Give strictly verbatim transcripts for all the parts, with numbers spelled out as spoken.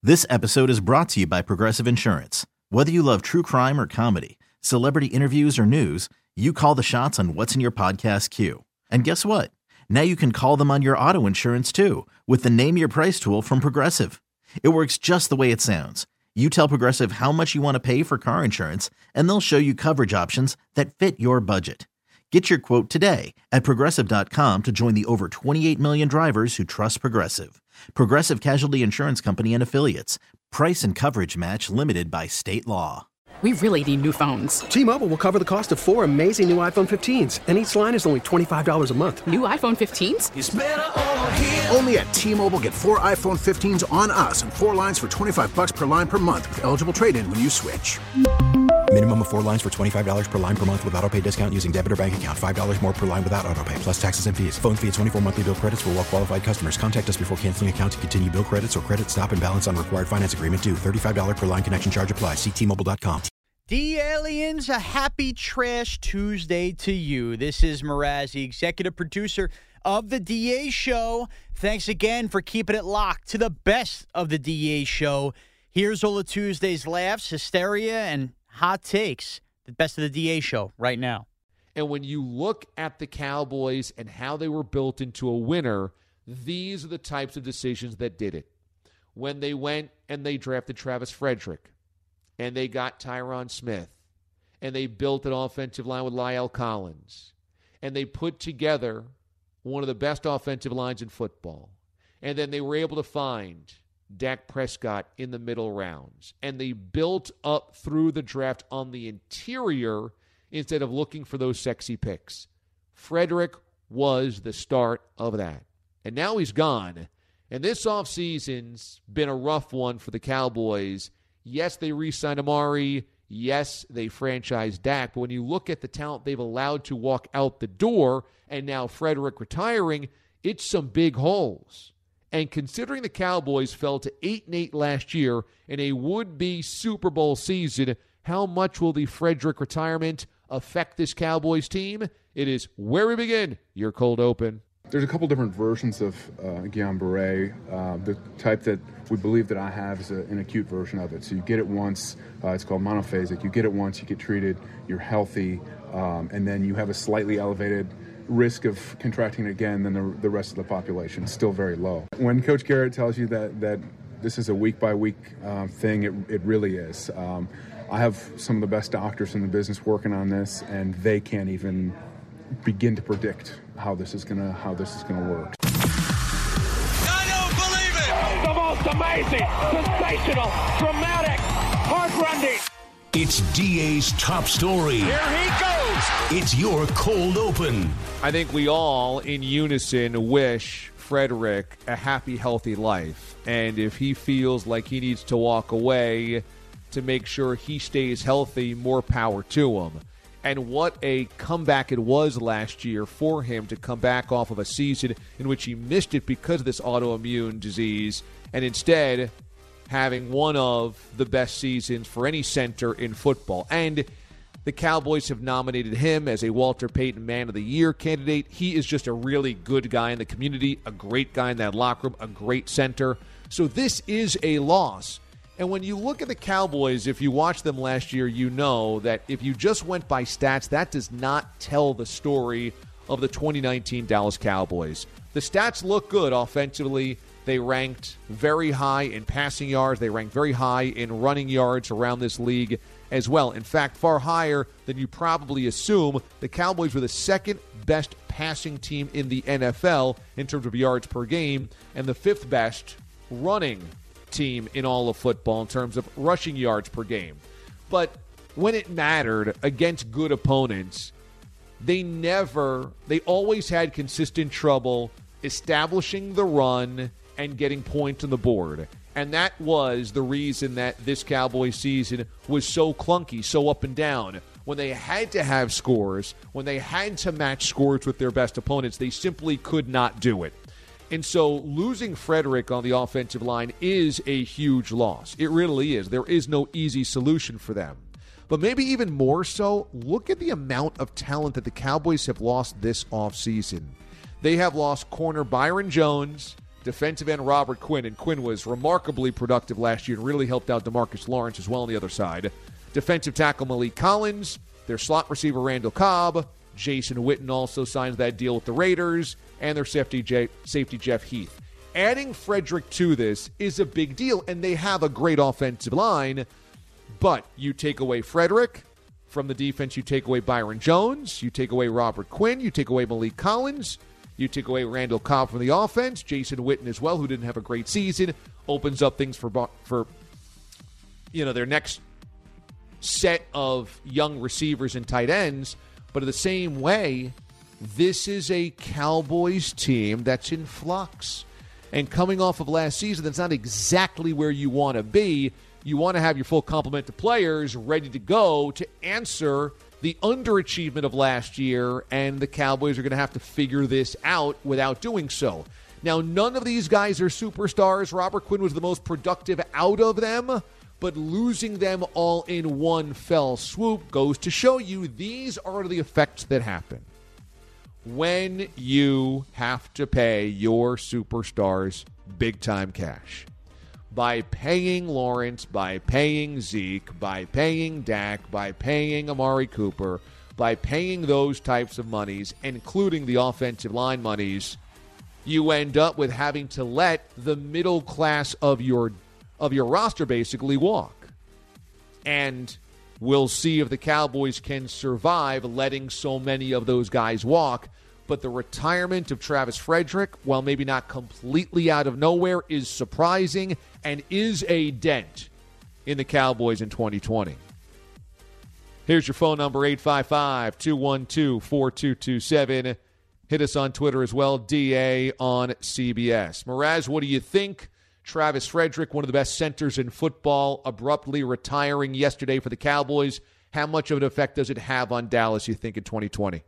This episode is brought to you by Progressive Insurance. Whether you love true crime or comedy, celebrity interviews or news, you call the shots on what's in your podcast queue. And guess what? Now you can call them on your auto insurance too with the Name Your Price tool from Progressive. It works just the way it sounds. You tell Progressive how much you want to pay for car insurance, and they'll show you coverage options that fit your budget. Get your quote today at Progressive dot com to join the over twenty-eight million drivers who trust Progressive. Progressive Casualty Insurance Company and Affiliates. Price and coverage match limited by state law. We really need new phones. T-Mobile will cover the cost of four amazing new iPhone fifteens, and each line is only twenty-five dollars a month. New iPhone fifteens? It's better over here. Only at T-Mobile, get four iPhone fifteens on us and four lines for twenty-five bucks per line per month with eligible trade-in when you switch. Minimum of four lines for twenty-five dollars per line per month with autopay discount using debit or bank account. five dollars more per line without autopay, plus taxes and fees. Phone fee at twenty-four monthly bill credits for well-qualified customers. Contact us before canceling account to continue bill credits or credit stop and balance on required finance agreement due. thirty-five dollars per line connection charge applies. See T Mobile dot com. D-Aliens, a happy Trash Tuesday to you. This is Mrazzi, executive producer of The D A Show. Thanks again for keeping it locked to the best of The D A Show. Here's all of Tuesday's laughs, hysteria, and hot takes. The best of The D A Show right now. And when you look at the Cowboys and how they were built into a winner, these are the types of decisions that did it. When they went and they drafted Travis Frederick, and they got Tyron Smith, and they built an offensive line with La'el Collins, and they put together one of the best offensive lines in football, and then they were able to find Dak Prescott in the middle rounds, and they built up through the draft on the interior instead of looking for those sexy picks. Frederick was the start of that, and now he's gone, and this offseason's been a rough one for the Cowboys. Yes, they re-signed Amari. Yes, they franchised Dak. But when you look at the talent they've allowed to walk out the door, and now Frederick retiring, it's some big holes. And considering the Cowboys fell to eight and eight last year in a would-be Super Bowl season, how much will the Frederick retirement affect this Cowboys team? It is where we begin. Your cold open. There's a couple different versions of uh, Guillain-Barré. Uh, the type that we believe that I have is a, an acute version of it. So you get it once. Uh, it's called monophasic. You get it once, you get treated, you're healthy, um, and then you have a slightly elevated risk of contracting it again than the, the rest of the population. Still very low. When Coach Garrett tells you that, that this is a week-by-week uh, thing, it, it really is. Um, I have some of the best doctors in the business working on this, and they can't even begin to predict how this is gonna how this is gonna work. I don't believe it! The most amazing, sensational, dramatic, heart-rending. It's D A's top story. Here he goes! It's your cold open. I think we all, in unison, wish Frederick a happy, healthy life. And if he feels like he needs to walk away to make sure he stays healthy, more power to him. And what a comeback it was last year for him to come back off of a season in which he missed it because of this autoimmune disease, and instead having one of the best seasons for any center in football. And the Cowboys have nominated him as a Walter Payton Man of the Year candidate. He is just a really good guy in the community, a great guy in that locker room, a great center. So this is a loss. And when you look at the Cowboys, if you watched them last year, you know that if you just went by stats, that does not tell the story of the twenty nineteen Dallas Cowboys. The stats look good offensively. They ranked very high in passing yards. They ranked very high in running yards around this league as well. In fact, far higher than you probably assume. The Cowboys were the second best passing team in the N F L in terms of yards per game, and the fifth best running team in all of football in terms of rushing yards per game. But when it mattered against good opponents, they never, they always had consistent trouble establishing the run and getting points on the board. And that was the reason that this Cowboys season was so clunky, so up and down. When they had to have scores, when they had to match scores with their best opponents, they simply could not do it. And so losing Frederick on the offensive line is a huge loss. It really is. There is no easy solution for them. But maybe even more so, look at the amount of talent that the Cowboys have lost this offseason. They have lost corner Byron Jones, defensive end Robert Quinn, and Quinn was remarkably productive last year and really helped out DeMarcus Lawrence as well on the other side. Defensive tackle Malik Collins, their slot receiver Randall Cobb, Jason Witten also signs that deal with the Raiders, and their safety, J- safety Jeff Heath. Adding Frederick to this is a big deal, and they have a great offensive line, but you take away Frederick from the defense, you take away Byron Jones, you take away Robert Quinn, you take away Malik Collins, you take away Randall Cobb from the offense, Jason Witten as well, who didn't have a great season, opens up things for for you know their next set of young receivers and tight ends. But in the same way, this is a Cowboys team that's in flux. And coming off of last season, that's not exactly where you want to be. You want to have your full complement of players ready to go to answer the underachievement of last year, and the Cowboys are going to have to figure this out without doing so. Now, none of these guys are superstars. Robert Quinn was the most productive out of them, but losing them all in one fell swoop goes to show you these are the effects that happen when you have to pay your superstars big-time cash. By paying Lawrence, by paying Zeke, by paying Dak, by paying Amari Cooper, by paying those types of monies, including the offensive line monies, you end up with having to let the middle class of your of your roster basically walk. And we'll see if the Cowboys can survive letting so many of those guys walk. But the retirement of Travis Frederick, while maybe not completely out of nowhere, is surprising and is a dent in the Cowboys in twenty twenty. Here's your phone number, eight five five, two one two, four two two seven. Hit us on Twitter as well, D A on C B S. Mraz, what do you think? Travis Frederick, one of the best centers in football, abruptly retiring yesterday for the Cowboys. How much of an effect does it have on Dallas, you think, in twenty twenty?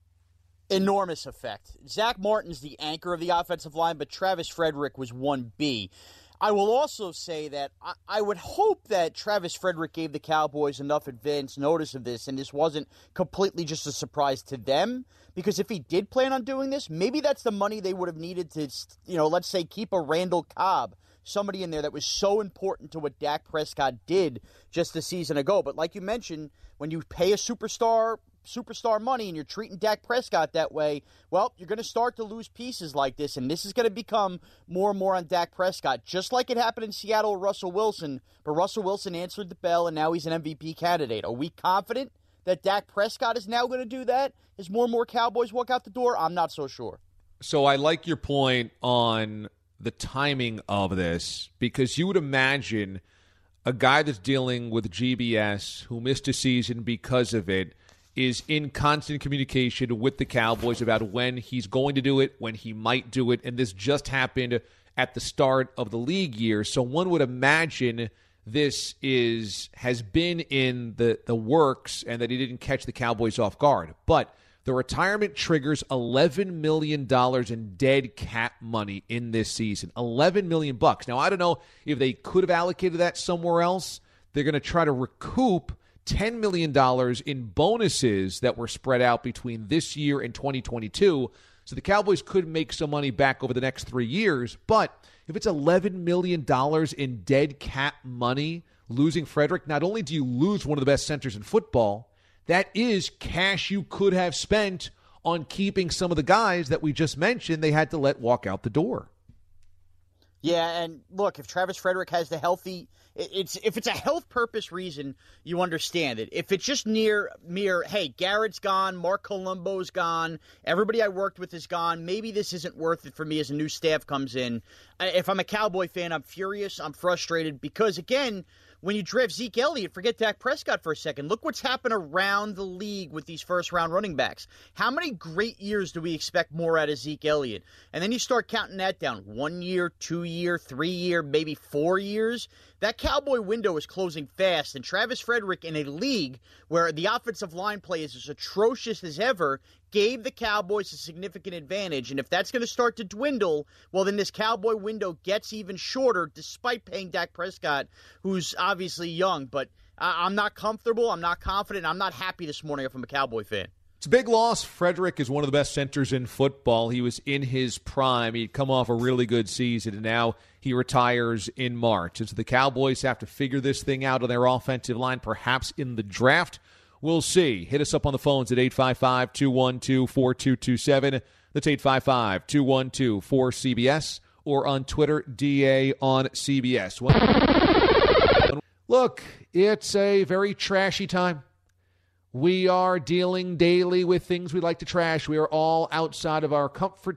Enormous effect. Zach Martin's the anchor of the offensive line, but Travis Frederick was one B. I will also say that I, I would hope that Travis Frederick gave the Cowboys enough advance notice of this, and this wasn't completely just a surprise to them, because if he did plan on doing this, maybe that's the money they would have needed to, you know, let's say keep a Randall Cobb, somebody in there that was so important to what Dak Prescott did just a season ago. But like you mentioned, when you pay a superstar superstar money and you're treating Dak Prescott that way, well, you're going to start to lose pieces like this, and this is going to become more and more on Dak Prescott, just like it happened in Seattle with Russell Wilson. But Russell Wilson answered the bell, and now he's an M V P candidate. Are we confident that Dak Prescott is now going to do that as more and more Cowboys walk out the door? I'm not so sure. So I like your point on the timing of this, because you would imagine a guy that's dealing with G B S who missed a season because of it is in constant communication with the Cowboys about when he's going to do it, when he might do it, and this just happened at the start of the league year. So one would imagine this is has been in the, the works and that he didn't catch the Cowboys off guard. But the retirement triggers eleven million dollars in dead cap money in this season. eleven million dollars bucks. Now, I don't know if they could have allocated that somewhere else. They're going to try to recoup ten million dollars in bonuses that were spread out between this year and twenty twenty-two. So the Cowboys could make some money back over the next three years. But if it's eleven million dollars in dead cap money, losing Frederick, not only do you lose one of the best centers in football, that is cash you could have spent on keeping some of the guys that we just mentioned they had to let walk out the door. Yeah, and look, if Travis Frederick has the healthy, it's if it's a health purpose reason, you understand it. If it's just near mere, hey, Garrett's gone, Mark Colombo's gone, everybody I worked with is gone, maybe this isn't worth it for me as a new staff comes in. If I'm a Cowboy fan, I'm furious, I'm frustrated, because again, when you draft Zeke Elliott, forget Dak Prescott for a second. Look what's happened around the league with these first-round running backs. How many great years do we expect more out of Zeke Elliott? And then you start counting that down. One year, two year, three year, maybe four years. That Cowboy window is closing fast, and Travis Frederick, in a league where the offensive line play is as atrocious as ever, gave the Cowboys a significant advantage. And if that's going to start to dwindle, well, then this Cowboy window gets even shorter, despite paying Dak Prescott, who's obviously young. But I'm not comfortable, I'm not confident, I'm not happy this morning if I'm a Cowboy fan. It's a big loss. Frederick is one of the best centers in football. He was in his prime. He'd come off a really good season, and now he retires in March. And so the Cowboys have to figure this thing out on their offensive line, perhaps in the draft. We'll see. Hit us up on the phones at eight five five, two one two, four two two seven. That's eight five five, two one two, four C B S, or on Twitter, D A on C B S. Look, it's a very trashy time. We are dealing daily with things we like to trash. We are all outside of our comfort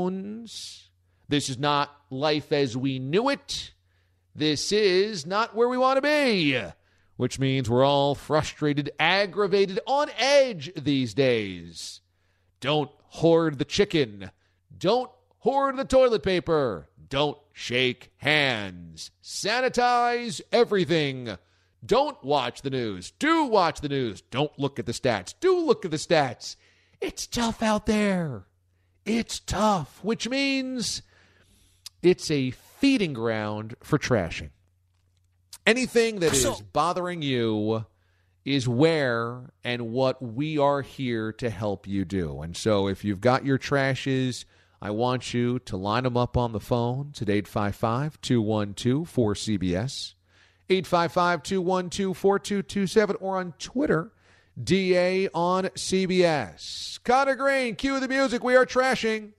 zones. This is not life as we knew it. This is not where we want to be, which means we're all frustrated, aggravated, on edge these days. Don't hoard the chicken. Don't hoard the toilet paper. Don't shake hands. Sanitize everything. Don't watch the news. Do watch the news. Don't look at the stats. Do look at the stats. It's tough out there. It's tough, which means it's a feeding ground for trashing. Anything that is bothering you is where and what we are here to help you do. And so if you've got your trashes, I want you to line them up on the phone at eight five five, two one two, four C B S. eight five five, two one two, four two two seven, or on Twitter, D A on C B S. Connor Green, cue the music. We are trashing.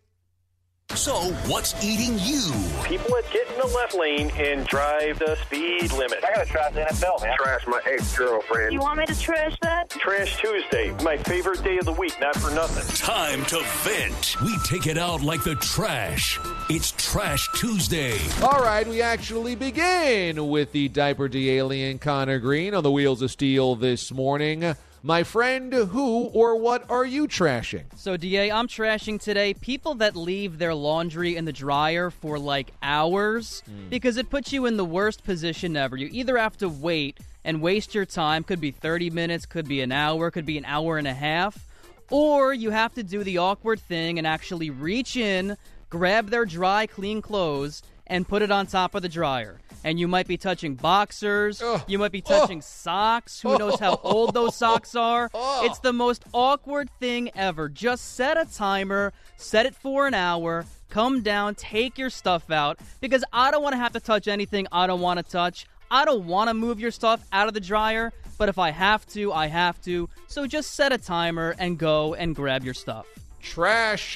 So, what's eating you? People that get in the left lane and drive the speed limit. I gotta trash the N F L, man. Trash my ex-girlfriend. You want me to trash that? Trash Tuesday, my favorite day of the week, not for nothing. Time to vent. We take it out like the trash. It's Trash Tuesday. All right, we actually begin with the Diaper D alien Connor Green on the Wheels of Steel this morning. My friend, who or what are you trashing? So, D A, I'm trashing today people that leave their laundry in the dryer for like hours mm. because it puts you in the worst position ever. You either have to wait and waste your time, could be thirty minutes, could be an hour, could be an hour and a half, or you have to do the awkward thing and actually reach in, grab their dry, clean clothes, and put it on top of the dryer. And you might be touching boxers. Oh. You might be touching oh. socks. Who knows how old those socks are? Oh. It's the most awkward thing ever. Just set a timer, set it for an hour, come down, take your stuff out, because I don't want to have to touch anything I don't want to touch. I don't want to move your stuff out of the dryer, but if I have to, I have to. So just set a timer and go and grab your stuff. Trash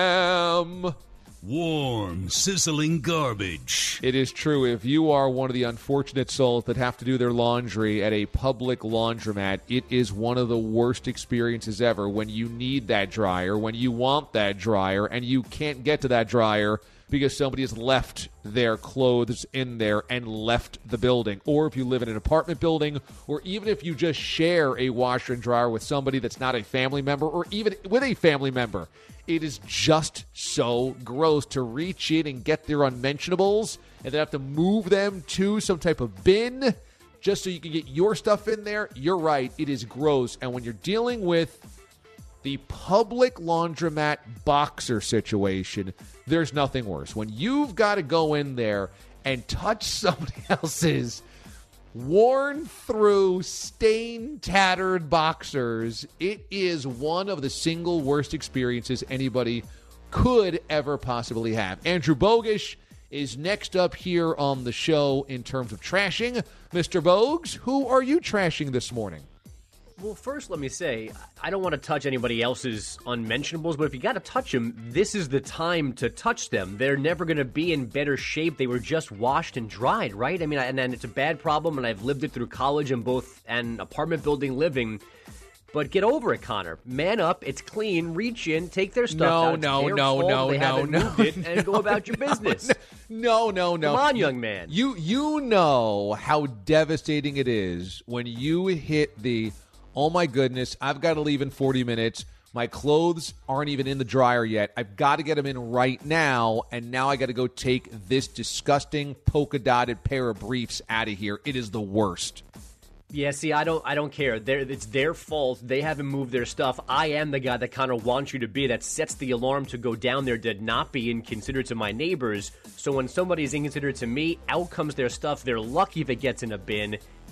them. Warm, sizzling garbage. It is true. If you are one of the unfortunate souls that have to do their laundry at a public laundromat, it is one of the worst experiences ever when you need that dryer, when you want that dryer, and you can't get to that dryer because somebody has left their clothes in there and left the building. Or if you live in an apartment building, or even if you just share a washer and dryer with somebody that's not a family member, or even with a family member. It is just so gross to reach in and get their unmentionables and then have to move them to some type of bin just so you can get your stuff in there. You're right. It is gross. And when you're dealing with the public laundromat boxer situation, there's nothing worse. When you've got to go in there and touch somebody else's worn through, stained, tattered boxers, it is one of the single worst experiences anybody could ever possibly have. Andrew Bogish is next up here on the show in terms of trashing. Mister Bogues, who are you trashing this morning? Well, first, let me say, I don't want to touch anybody else's unmentionables, but if you got to touch them, this is the time to touch them. They're never going to be in better shape. They were just washed and dried, right? I mean, and, and it's a bad problem, and I've lived it through college and both and apartment building living. But get over it, Connor. Man up. It's clean. Reach in. Take their stuff no, out. It's no, their no, fault. no, they no, haven't no, moved it, no, and go about your business. No, no, no. Come on, young man. You, you know how devastating it is when you hit the, oh my goodness, I've got to leave in forty minutes. My clothes aren't even in the dryer yet. I've got to get them in right now, and now I got to go take this disgusting polka-dotted pair of briefs out of here. It is the worst. Yeah, see, I don't I don't care. They're, it's their fault. They haven't moved their stuff. I am the guy that kind of wants you to be, that sets the alarm to go down there to not be inconsiderate to my neighbors. So when somebody's inconsiderate to me, out comes their stuff. They're lucky if it gets in a bin.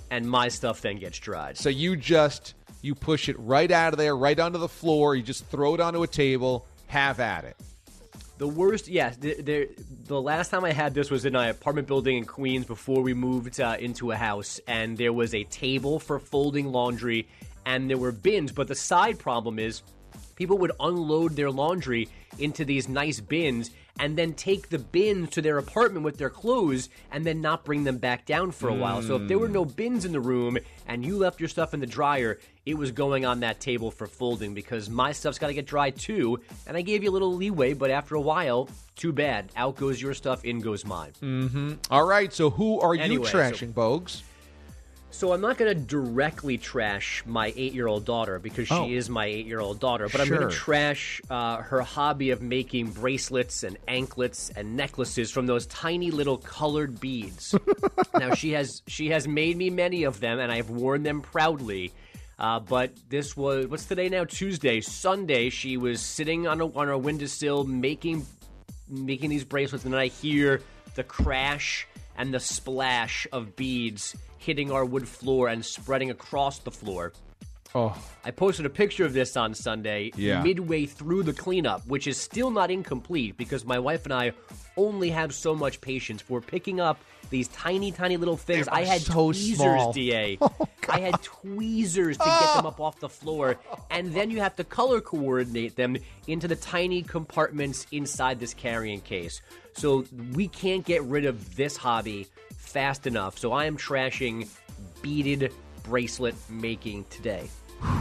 and my stuff then gets dried. So you just, you push it right out of there, right onto the floor. You just throw it onto a table, have at it. The worst, yes. The, the, the last time I had this was in an apartment building in Queens before we moved uh, into a house, and there was a table for folding laundry, and there were bins. But the side problem is people would unload their laundry into these nice bins and then take the bins to their apartment with their clothes and then not bring them back down for a mm. while. So if there were no bins in the room and you left your stuff in the dryer, it was going on that table for folding because my stuff's got to get dried too. And I gave you a little leeway, but after a while, too bad. Out goes your stuff, in goes mine. Mm-hmm. All right, so who are anyway, you trashing, so, Bogues? So I'm not going to directly trash my eight-year-old daughter because she oh. is my eight-year-old daughter, but sure. I'm going to trash uh, her hobby of making bracelets and anklets and necklaces from those tiny little colored beads. Now, she has she has made me many of them, and I've worn them proudly. Uh, but this was, what's today now? Tuesday. Sunday, she was sitting on, a, on her windowsill making making these bracelets, and then I hear the crash and the splash of beads hitting our wood floor and spreading across the floor. Oh. I posted a picture of this on Sunday, yeah. midway through the cleanup, which is still not incomplete because my wife and I only have so much patience for picking up these tiny, tiny little things. They I had so tweezers, small. D A. Oh, I had tweezers to get them up off the floor, and then you have to color coordinate them into the tiny compartments inside this carrying case. So we can't get rid of this hobby fast enough. So I am trashing beaded bracelet making today.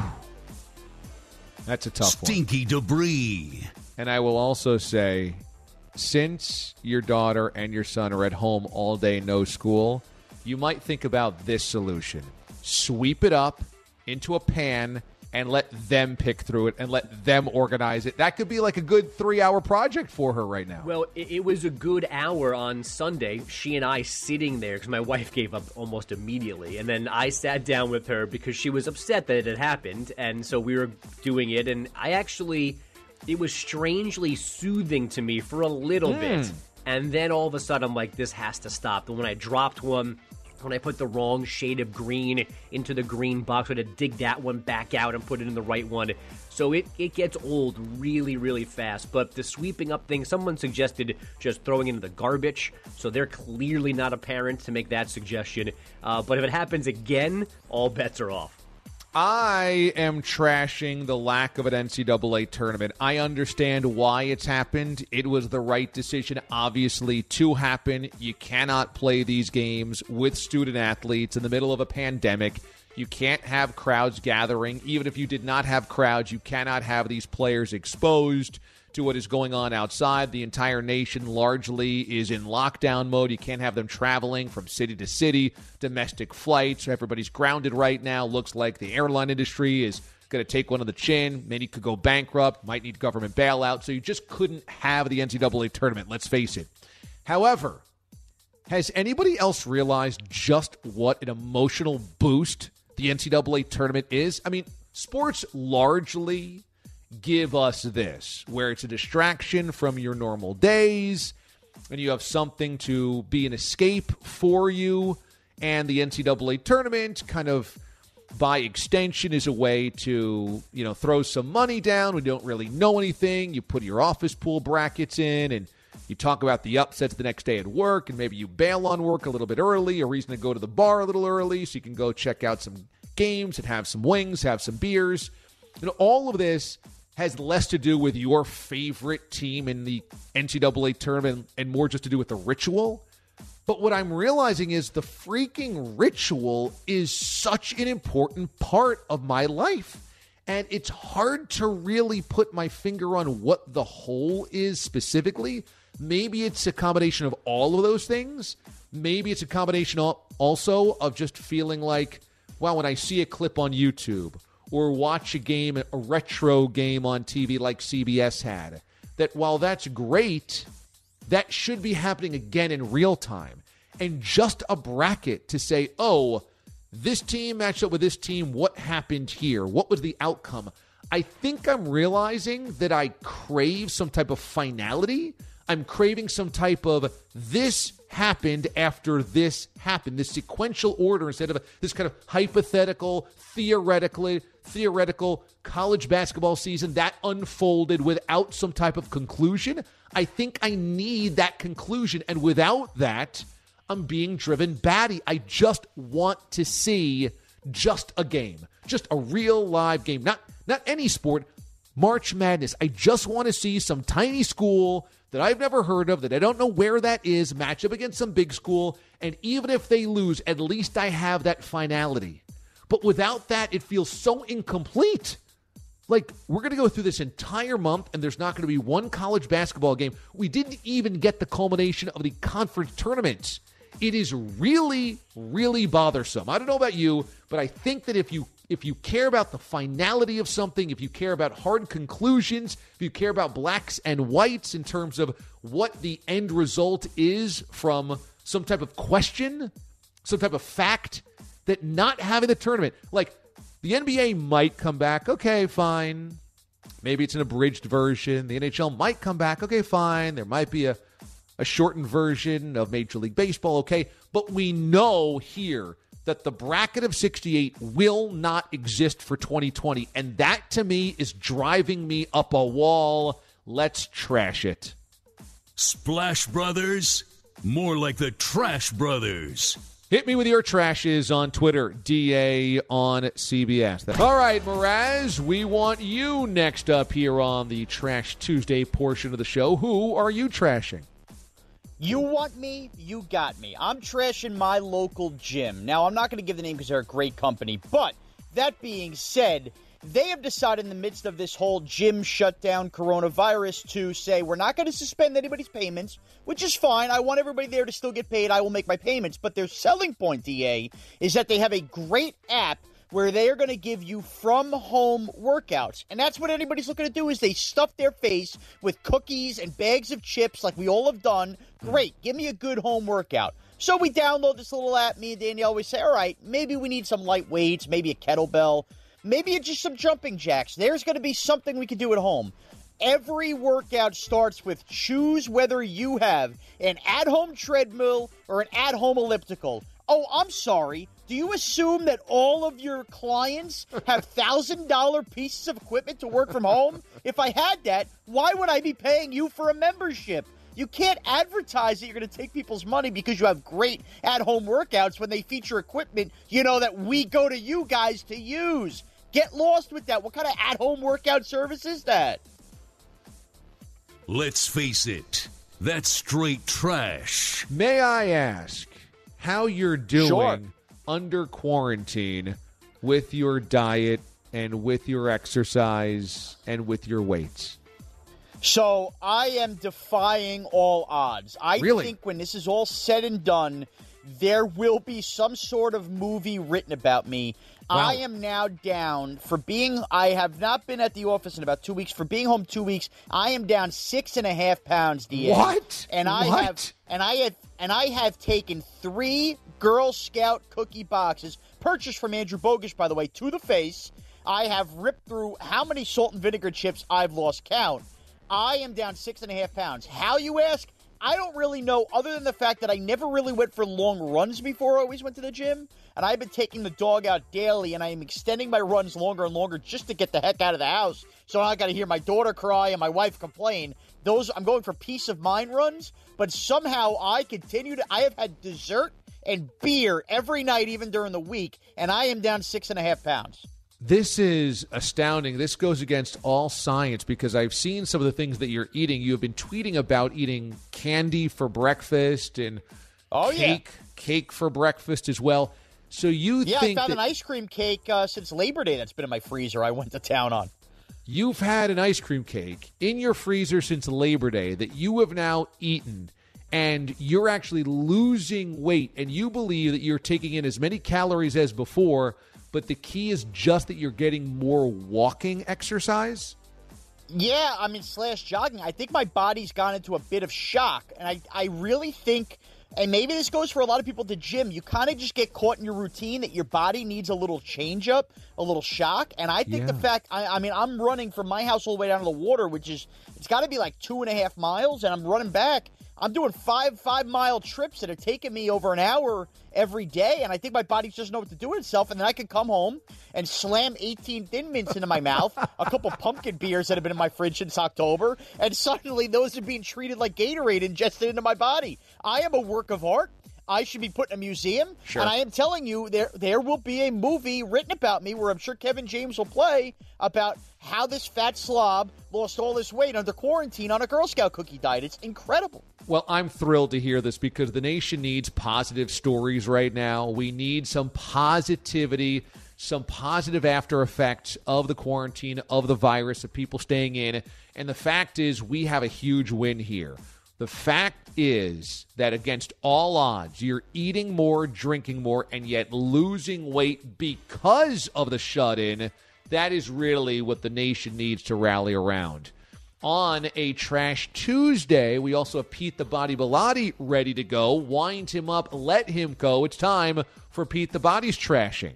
That's a tough one. Stinky debris. And I will also say, since your daughter and your son are at home all day, no school, you might think about this solution. Sweep it up into a pan and let them pick through it and let them organize it. That could be like a good three-hour project for her right now. Well, it, it was a good hour on Sunday, she and I sitting there, because my wife gave up almost immediately. And then I sat down with her because she was upset that it had happened. And so we were doing it. And I actually, it was strangely soothing to me for a little Mm. bit. And then all of a sudden, I'm like, this has to stop. And when I dropped one, when I put the wrong shade of green into the green box, I had to dig that one back out and put it in the right one. So it, it gets old really, really fast. But the sweeping up thing, someone suggested just throwing it into the garbage. So they're clearly not a parent to make that suggestion. Uh, but if it happens again, all bets are off. I am trashing the lack of an N C double A tournament. I understand why it's happened. It was the right decision, obviously, to happen. You cannot play these games with student athletes in the middle of a pandemic. You can't have crowds gathering. Even if you did not have crowds, you cannot have these players exposed to what is going on outside. The entire nation largely is in lockdown mode. You can't have them traveling from city to city, domestic flights. Everybody's grounded right now. Looks like the airline industry is going to take one on the chin. Many could go bankrupt, might need government bailout. So you just couldn't have the N C double A tournament, let's face it. However, has anybody else realized just what an emotional boost the N C double A tournament is? I mean, sports largely give us this, where it's a distraction from your normal days, and you have something to be an escape for you, and the N C double A tournament kind of, by extension, is a way to, you know, throw some money down. We don't really know anything. You put your office pool brackets in, and you talk about the upsets the next day at work, and maybe you bail on work a little bit early, a reason to go to the bar a little early so you can go check out some games and have some wings, have some beers. You know, all of this has less to do with your favorite team in the N C double A tournament and more just to do with the ritual. But what I'm realizing is the freaking ritual is such an important part of my life. And it's hard to really put my finger on what the whole is specifically. Maybe it's a combination of all of those things. Maybe it's a combination also of just feeling like, wow, when I see a clip on YouTube or watch a game, a retro game on T V like C B S had, that while that's great, that should be happening again in real time. And just a bracket to say, oh, this team matched up with this team, what happened here? What was the outcome? I think I'm realizing that I crave some type of finality I'm craving some type of this happened after this happened, this sequential order instead of this kind of hypothetical, theoretically, theoretical college basketball season that unfolded without some type of conclusion. I think I need that conclusion, and without that, I'm being driven batty. I just want to see just a game, just a real live game, not not any sport. March Madness. I just want to see some tiny school that I've never heard of, that I don't know where that is, match up against some big school, and even if they lose, at least I have that finality. But without that, it feels so incomplete. Like, we're going to go through this entire month, and there's not going to be one college basketball game. We didn't even get the culmination of the conference tournaments. It is really, really bothersome. I don't know about you, but I think that if you if you care about the finality of something, if you care about hard conclusions, if you care about blacks and whites in terms of what the end result is from some type of question, some type of fact, that not having the tournament, like the N B A might come back, okay, fine. Maybe it's an abridged version. The N H L might come back, okay, fine. There might be a a shortened version of Major League Baseball, okay? But we know here that the bracket of sixty-eight will not exist for twenty twenty, and that, to me, is driving me up a wall. Let's trash it. Splash Brothers? More like the Trash Brothers. Hit me with your trashes on Twitter, D A on C B S. All right, Mraz, we want you next up here on the Trash Tuesday portion of the show. Who are you trashing? You want me? You got me. I'm trashing my local gym. Now, I'm not going to give the name because they're a great company, but that being said, they have decided in the midst of this whole gym shutdown coronavirus to say we're not going to suspend anybody's payments, which is fine. I want everybody there to still get paid. I will make my payments. But their selling point, D A, is that they have a great app where they are going to give you from-home workouts. And that's what anybody's looking to do, is they stuff their face with cookies and bags of chips like we all have done. Great, give me a good home workout. So we download this little app. Me and Danielle always say, all right, maybe we need some light weights, maybe a kettlebell, maybe just some jumping jacks. There's going to be something we can do at home. Every workout starts with choose whether you have an at-home treadmill or an at-home elliptical. Oh, I'm sorry. Do you assume that all of your clients have one thousand dollars pieces of equipment to work from home? If I had that, why would I be paying you for a membership? You can't advertise that you're going to take people's money because you have great at-home workouts when they feature equipment, you know, that we go to you guys to use. Get lost with that. What kind of at-home workout service is that? Let's face it, that's straight trash. May I ask how you're doing Sure. under quarantine with your diet and with your exercise and with your weights? So I am defying all odds. I Really? think when this is all said and done, there will be some sort of movie written about me. Wow. I am now down for being, I have not been at the office in about two weeks. For being home two weeks, I am down six and a half pounds, D A. What? And I What? have, and I have, and I have taken three Girl Scout cookie boxes, purchased from Andrew Bogish, by the way, to the face. I have ripped through how many salt and vinegar chips I've lost count. I am down six and a half pounds. How, you ask? I don't really know, other than the fact that I never really went for long runs before I always went to the gym. And I've been taking the dog out daily, and I am extending my runs longer and longer just to get the heck out of the house. So I got to hear my daughter cry and my wife complain. Those I'm going for peace of mind runs, but somehow I continue to, I have had dessert and beer every night, even during the week, and I am down six and a half pounds. This is astounding. This goes against all science because I've seen some of the things that you're eating. You have been tweeting about eating candy for breakfast and oh, cake, yeah. cake for breakfast as well. So you yeah, think I found that an ice cream cake uh, since Labor Day that's been in my freezer. I went to town on. You've had an ice cream cake in your freezer since Labor Day that you have now eaten, and you're actually losing weight, and you believe that you're taking in as many calories as before, but the key is just that you're getting more walking exercise? Yeah, I mean, slash jogging. I think my body's gone into a bit of shock, and I, I really think and maybe this goes for a lot of people at the gym, you kind of just get caught in your routine that your body needs a little change up, a little shock. And I think Yeah. the fact, I, I mean, I'm running from my house all the way down to the water, which is, it's got to be like two and a half miles, and I'm running back. I'm doing five five-mile trips that are taking me over an hour every day, and I think my body doesn't know what to do with itself, and then I can come home and slam eighteen Thin Mints into my mouth, a couple pumpkin beers that have been in my fridge since October, and suddenly those are being treated like Gatorade ingested into my body. I am a work of art. I should be put in a museum, Sure. and I am telling you, there there will be a movie written about me where I'm sure Kevin James will play about how this fat slob lost all this weight under quarantine on a Girl Scout cookie diet. It's incredible. Well, I'm thrilled to hear this because the nation needs positive stories right now. We need some positivity, some positive after effects of the quarantine, of the virus, of people staying in. And the fact is, we have a huge win here. The fact is that against all odds, you're eating more, drinking more, and yet losing weight because of the shut-in. That is really what the nation needs to rally around. On a Trash Tuesday, we also have Pete the Body Bilotti ready to go. Wind him up, let him go. It's time for Pete the Body's trashing.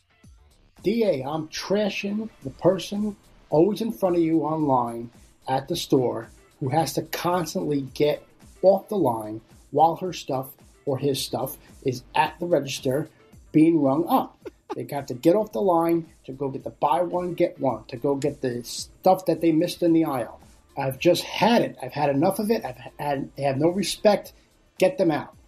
D A, I'm trashing the person always in front of you online at the store who has to constantly get off the line while her stuff or his stuff is at the register being rung up. They got to get off the line to go get the buy one, get one, to go get the stuff that they missed in the aisle. I've just had it. I've had enough of it. I've had, they have no respect. Get them out.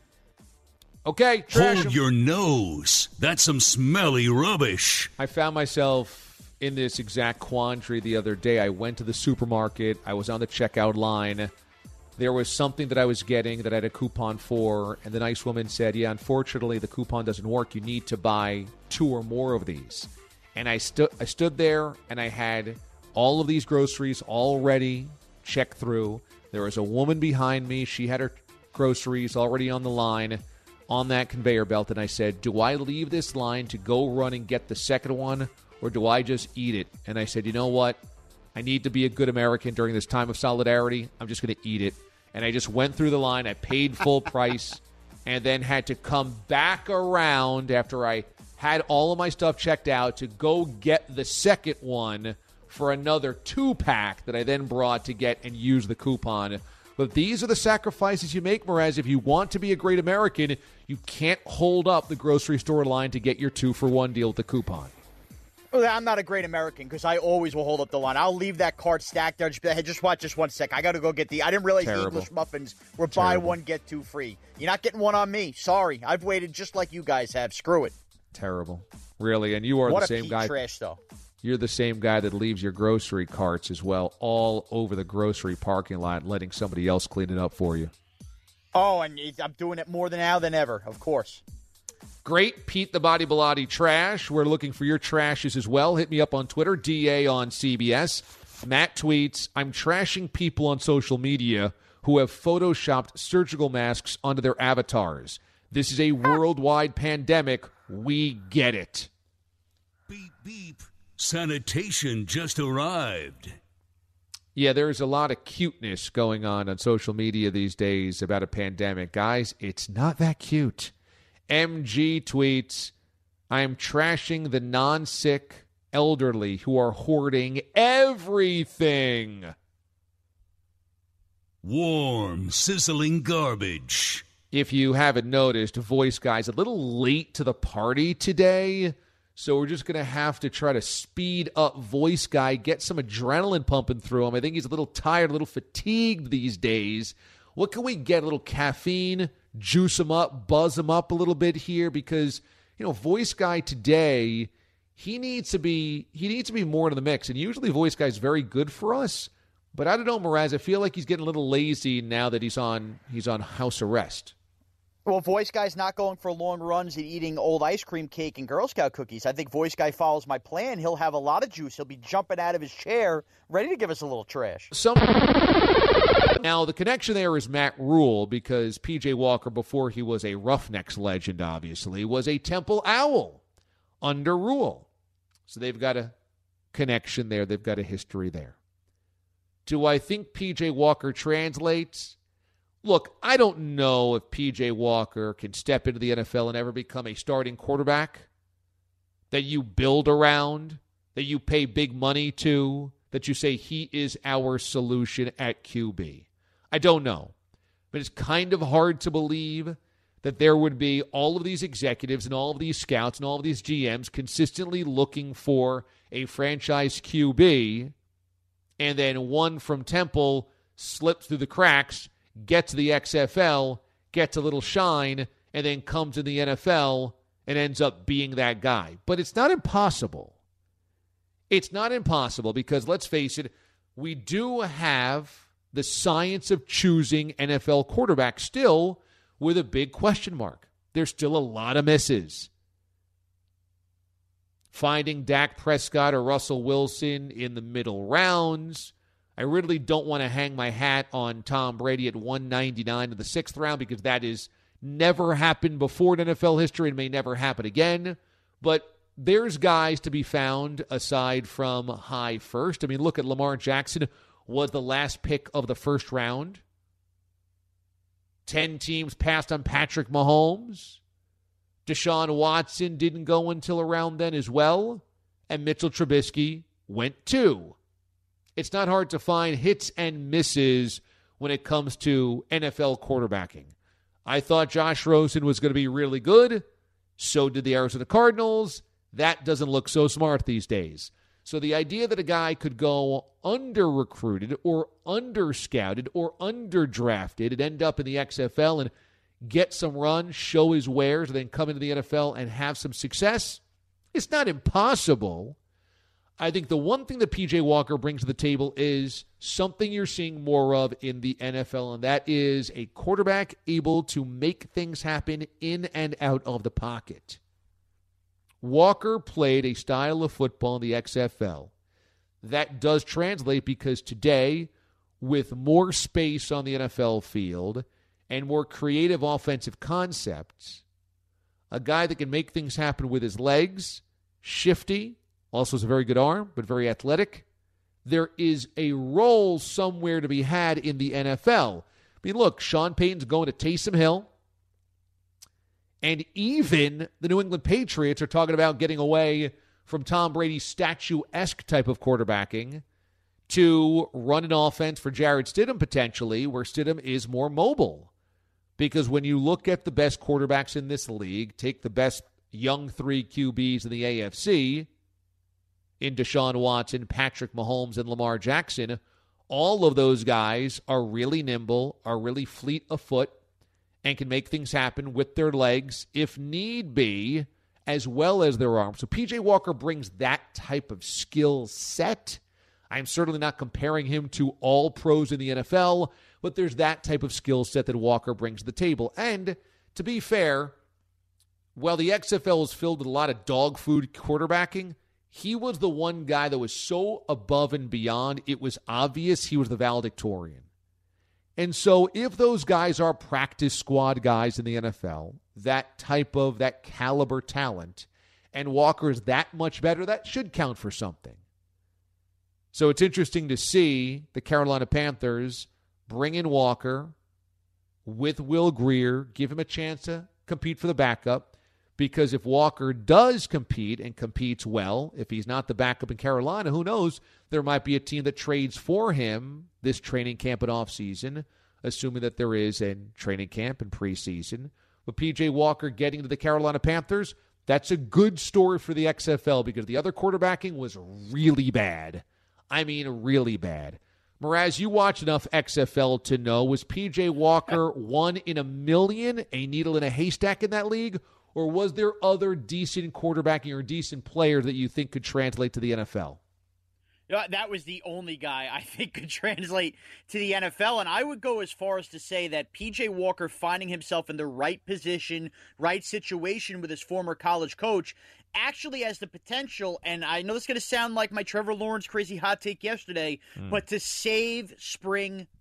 Okay, trash Hold him. your nose. That's some smelly rubbish. I found myself in this exact quandary the other day. I went to the supermarket. I was on the checkout line. There was something that I was getting that I had a coupon for, and the nice woman said, yeah, unfortunately, the coupon doesn't work. You need to buy two or more of these. And I, stu- I stood there, and I had all of these groceries already checked through. There was a woman behind me. She had her groceries already on the line on that conveyor belt, and I said, do I leave this line to go run and get the second one, or do I just eat it? And I said, you know what? I need to be a good American during this time of solidarity. I'm just going to eat it. And I just went through the line. I paid full price and then had to come back around after I had all of my stuff checked out to go get the second one for another two-pack that I then brought to get and use the coupon. But these are the sacrifices you make, Mraz. If you want to be a great American, you can't hold up the grocery store line to get your two-for-one deal with the coupon. Well, I'm not a great American because I always will hold up the line. I'll leave that cart stacked there. Just, be like, hey, just watch just one sec. I got to go get the – I didn't realize Terrible. the English muffins were buy Terrible. one, get two free. You're not getting one on me. Sorry. I've waited just like you guys have. Screw it. Terrible. Really. And you are what the a same Pete guy. trash, though. You're the same guy that leaves your grocery carts as well all over the grocery parking lot, letting somebody else clean it up for you. Oh, and I'm doing it more than now than ever, of course. Great. Pete the Body Bilotti trash. We're looking for your trashes as well. Hit me up on Twitter, D A on C B S. Matt tweets, I'm trashing people on social media who have photoshopped surgical masks onto their avatars. This is a worldwide pandemic. We get it. Beep, beep. Sanitation just arrived. Yeah, there's a lot of cuteness going on on social media these days about a pandemic. Guys, it's not that cute. M G tweets, I am trashing the non-sick elderly who are hoarding everything. Warm, sizzling garbage. If you haven't noticed, Voice Guy's a little late to the party today, so we're just going to have to try to speed up Voice Guy, get some adrenaline pumping through him. I think he's a little tired, a little fatigued these days. What can we get? A little caffeine, juice him up, buzz him up a little bit here because, you know, Voice Guy today, he needs to be he needs to be more in the mix. And usually Voice Guy's very good for us. But I don't know, Mraz, I feel like he's getting a little lazy now that he's on he's on house arrest. Well, Voice Guy's not going for long runs and eating old ice cream cake and Girl Scout cookies. I think Voice Guy follows my plan. He'll have a lot of juice. He'll be jumping out of his chair, ready to give us a little trash. Some... Now, the connection there is Matt Rule because P J Walker, before he was a Roughnecks legend, obviously, was a Temple Owl under Rule. So they've got a connection there. They've got a history there. Do I think P J Walker translates? Look, I don't know if P J Walker can step into the N F L and ever become a starting quarterback that you build around, that you pay big money to, that you say he is our solution at Q B. I don't know. But it's kind of hard to believe that there would be all of these executives and all of these scouts and all of these G Ms consistently looking for a franchise Q B, and then one from Temple slips through the cracks, gets to the X F L, gets a little shine, and then comes to the N F L and ends up being that guy. But it's not impossible. It's not impossible because, let's face it, we do have the science of choosing N F L quarterback still with a big question mark. There's still a lot of misses. Finding Dak Prescott or Russell Wilson in the middle rounds. I really don't want to hang my hat on Tom Brady at one ninety-nine in the sixth round because that has never happened before in N F L history and may never happen again. But there's guys to be found aside from high first. I mean, look at Lamar Jackson was the last pick of the first round. Ten teams passed on Patrick Mahomes. Deshaun Watson didn't go until around then as well. And Mitchell Trubisky went two. It's not hard to find hits and misses when it comes to N F L quarterbacking. I thought Josh Rosen was going to be really good. So did the Arizona Cardinals. That doesn't look so smart these days. So the idea that a guy could go under-recruited or under-scouted or under-drafted and end up in the X F L and get some run, show his wares, and then come into the N F L and have some success, it's not impossible. I think the one thing that P J Walker brings to the table is something you're seeing more of in the N F L, and that is a quarterback able to make things happen in and out of the pocket. Walker played a style of football in the X F L that does translate because today, with more space on the N F L field and more creative offensive concepts, a guy that can make things happen with his legs, shifty, also has a very good arm, but very athletic, there is a role somewhere to be had in the N F L. I mean, look, Sean Payton's going to Taysom Hill. And even the New England Patriots are talking about getting away from Tom Brady's statue-esque type of quarterbacking to run an offense for Jarrett Stidham potentially, where Stidham is more mobile. Because when you look at the best quarterbacks in this league, take the best young three Q Bs in the A F C, in Deshaun Watson, Patrick Mahomes, and Lamar Jackson, all of those guys are really nimble, are really fleet of foot, and can make things happen with their legs, if need be, as well as their arms. So P J Walker brings that type of skill set. I'm certainly not comparing him to all pros in the N F L, but there's that type of skill set that Walker brings to the table. And to be fair, while the X F L is filled with a lot of dog food quarterbacking, he was the one guy that was so above and beyond, it was obvious he was the valedictorian. And so if those guys are practice squad guys in the N F L, that type of, that caliber talent, and Walker is that much better, that should count for something. So it's interesting to see the Carolina Panthers bring in Walker with Will Grier, give him a chance to compete for the backup, because if Walker does compete and competes well, if he's not the backup in Carolina, who knows, there might be a team that trades for him this training camp and offseason, assuming that there is a training camp and preseason. But P J Walker getting to the Carolina Panthers, that's a good story for the X F L because the other quarterbacking was really bad. I mean, really bad. Mraz, you watch enough X F L to know, was P J Walker one in a million, a needle in a haystack in that league? Or was there other decent quarterbacking or decent players that you think could translate to the N F L? That was the only guy I think could translate to the N F L. And I would go as far as to say that P J Walker finding himself in the right position, right situation with his former college coach actually has the potential, and I know this is going to sound like my Trevor Lawrence crazy hot take yesterday, mm. but to save spring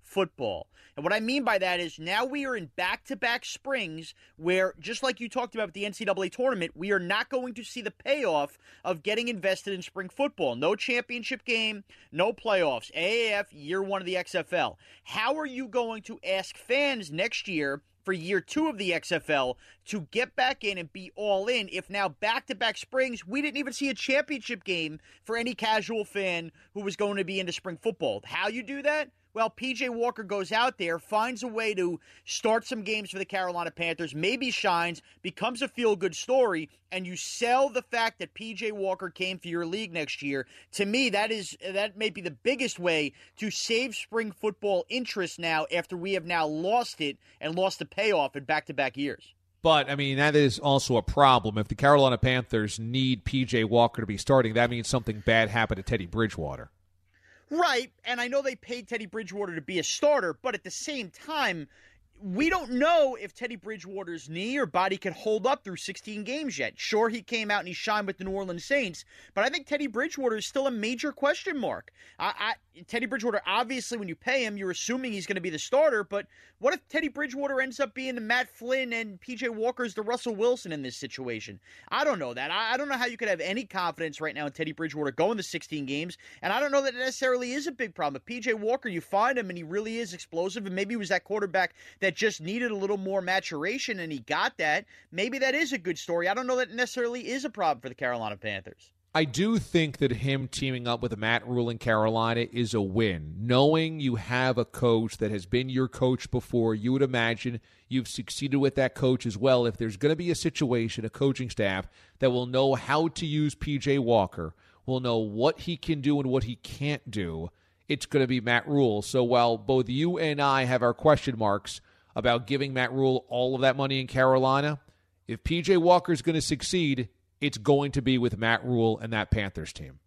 football. And what I mean by that is now we are in back-to-back springs where, just like you talked about with the N C double A tournament, we are not going to see the payoff of getting invested in spring football. No championship game, no playoffs. A A F, year one of the X F L. How are you going to ask fans next year for year two of the X F L to get back in and be all in if now back-to-back springs we didn't even see a championship game for any casual fan who was going to be into spring football? How you do that? Well, P J Walker goes out there, finds a way to start some games for the Carolina Panthers, maybe shines, becomes a feel-good story, and you sell the fact that P J Walker came for your league next year. To me, that is that may be the biggest way to save spring football interest now after we have now lost it and lost the payoff in back-to-back years. But, I mean, that is also a problem. If the Carolina Panthers need P J Walker to be starting, that means something bad happened to Teddy Bridgewater. Right, and I know they paid Teddy Bridgewater to be a starter, but at the same time, we don't know if Teddy Bridgewater's knee or body can hold up through sixteen games yet. Sure, he came out and he shined with the New Orleans Saints, but I think Teddy Bridgewater is still a major question mark. I, I, Teddy Bridgewater, obviously, when you pay him, you're assuming he's going to be the starter, but what if Teddy Bridgewater ends up being the Matt Flynn and P J Walker's the Russell Wilson in this situation? I don't know that. I, I don't know how you could have any confidence right now in Teddy Bridgewater going to sixteen games, and I don't know that it necessarily is a big problem. If P J Walker, you find him and he really is explosive, and maybe he was that quarterback that just needed a little more maturation and he got that, maybe that is a good story. I don't know that it necessarily is a problem for the Carolina Panthers. I do think that him teaming up with Matt Rule in Carolina is a win. Knowing you have a coach that has been your coach before, you would imagine you've succeeded with that coach as well. If there's going to be a situation, a coaching staff that will know how to use P J Walker, will know what he can do and what he can't do, it's going to be Matt Rule. So while both you and I have our question marks about giving Matt Rule all of that money in Carolina, if P J Walker is going to succeed, it's going to be with Matt Rule and that Panthers team.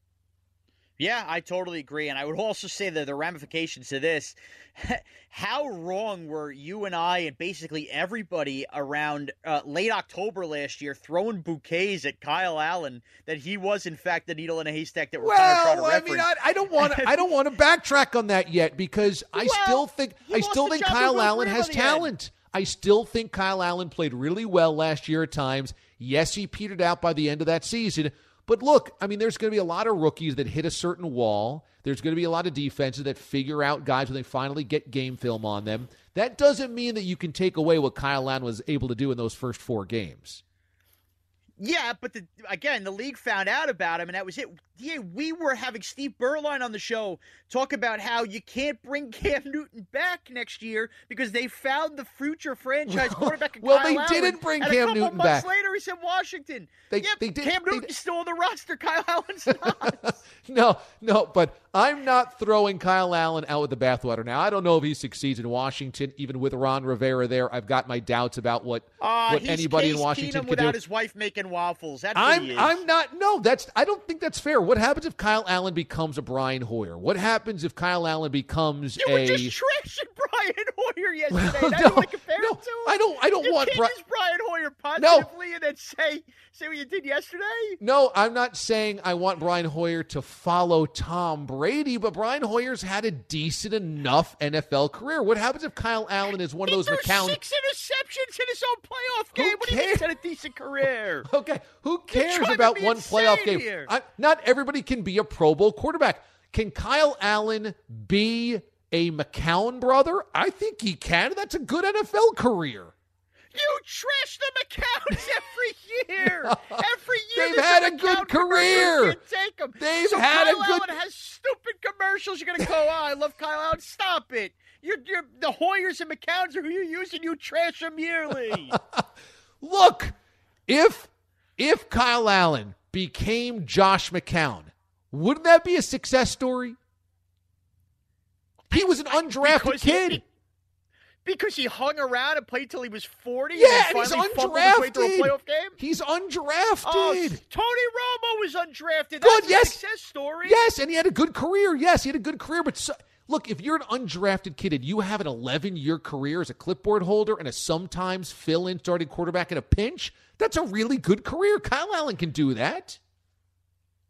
Yeah, I totally agree. And I would also say that the ramifications to this, how wrong were you and I and basically everybody around uh, late October last year throwing bouquets at Kyle Allen that he was, in fact, the needle in a haystack that we're well, kind of trying to I reference. mean, I, I don't want to. I don't want to backtrack on that yet because I well, still think I still think Kyle Allen has the talent. I still think Kyle Allen played really well last year at times. Yes, he petered out by the end of that season. But look, I mean, there's going to be a lot of rookies that hit a certain wall. There's going to be a lot of defenses that figure out guys when they finally get game film on them. That doesn't mean that you can take away what Kyle Allen was able to do in those first four games. Yeah, but the, again, the league found out about him, and that was it. Yeah, we were having Steve Berline on the show talk about how you can't bring Cam Newton back next year because they found the future franchise quarterback in well, Kyle they Allen. didn't bring and Cam a couple Newton months back. later, he said Washington. They, yep, they did, Cam they Newton's did. still on the roster. Kyle Allen's not. no, no, but I'm not throwing Kyle Allen out with the bathwater. Now, I don't know if he succeeds in Washington, even with Ron Rivera there. I've got my doubts about what, uh, what he's anybody Case in Washington Keenum can without do. his wife making waffles. That's I'm, what he is. I'm not. No, that's. I don't think that's fair. What happens if Kyle Allen becomes a Brian Hoyer? What happens if Kyle Allen becomes you a? were just trashing Brian Hoyer yesterday. Well, now no, you want to compare no, him to him? I don't. I don't you want can't Bri- use Brian Hoyer positively and then say say what you did yesterday. No, I'm not saying I want Brian Hoyer to follow Tom Brady, but Brian Hoyer's had a decent enough N F L career. What happens if Kyle Allen is one of those He threw McCown? six interceptions in his own playoff game. Who What do you mean cares? he's had a decent career? Okay, who cares trying to about be one insane playoff game? here. I, not everybody can be a Pro Bowl quarterback. Can Kyle Allen be a McCown brother? I think he can. That's a good N F L career. You trash the McCowns every year. Every year They've there's had a a good McCown career. commercial. You take them. They've so had Kyle a good- Allen has stupid commercials. You're going to go, oh, I love Kyle Allen. Stop it. You're, you're, the Hoyers and McCowns are who you use, and you trash them yearly. Look, if if Kyle Allen became Josh McCown, wouldn't that be a success story? He was an undrafted Because he- kid. Because he hung around and played till he was forty. Yeah, and, and he's then finally fumbled his way through a undrafted. playoff game. He's undrafted. Oh, Tony Romo was undrafted. That's Good, a yes. success story. Yes, and he had a good career. Yes, he had a good career. But so, look, if you're an undrafted kid and you have an eleven-year career as a clipboard holder and a sometimes fill-in starting quarterback in a pinch, that's a really good career. Kyle Allen can do that.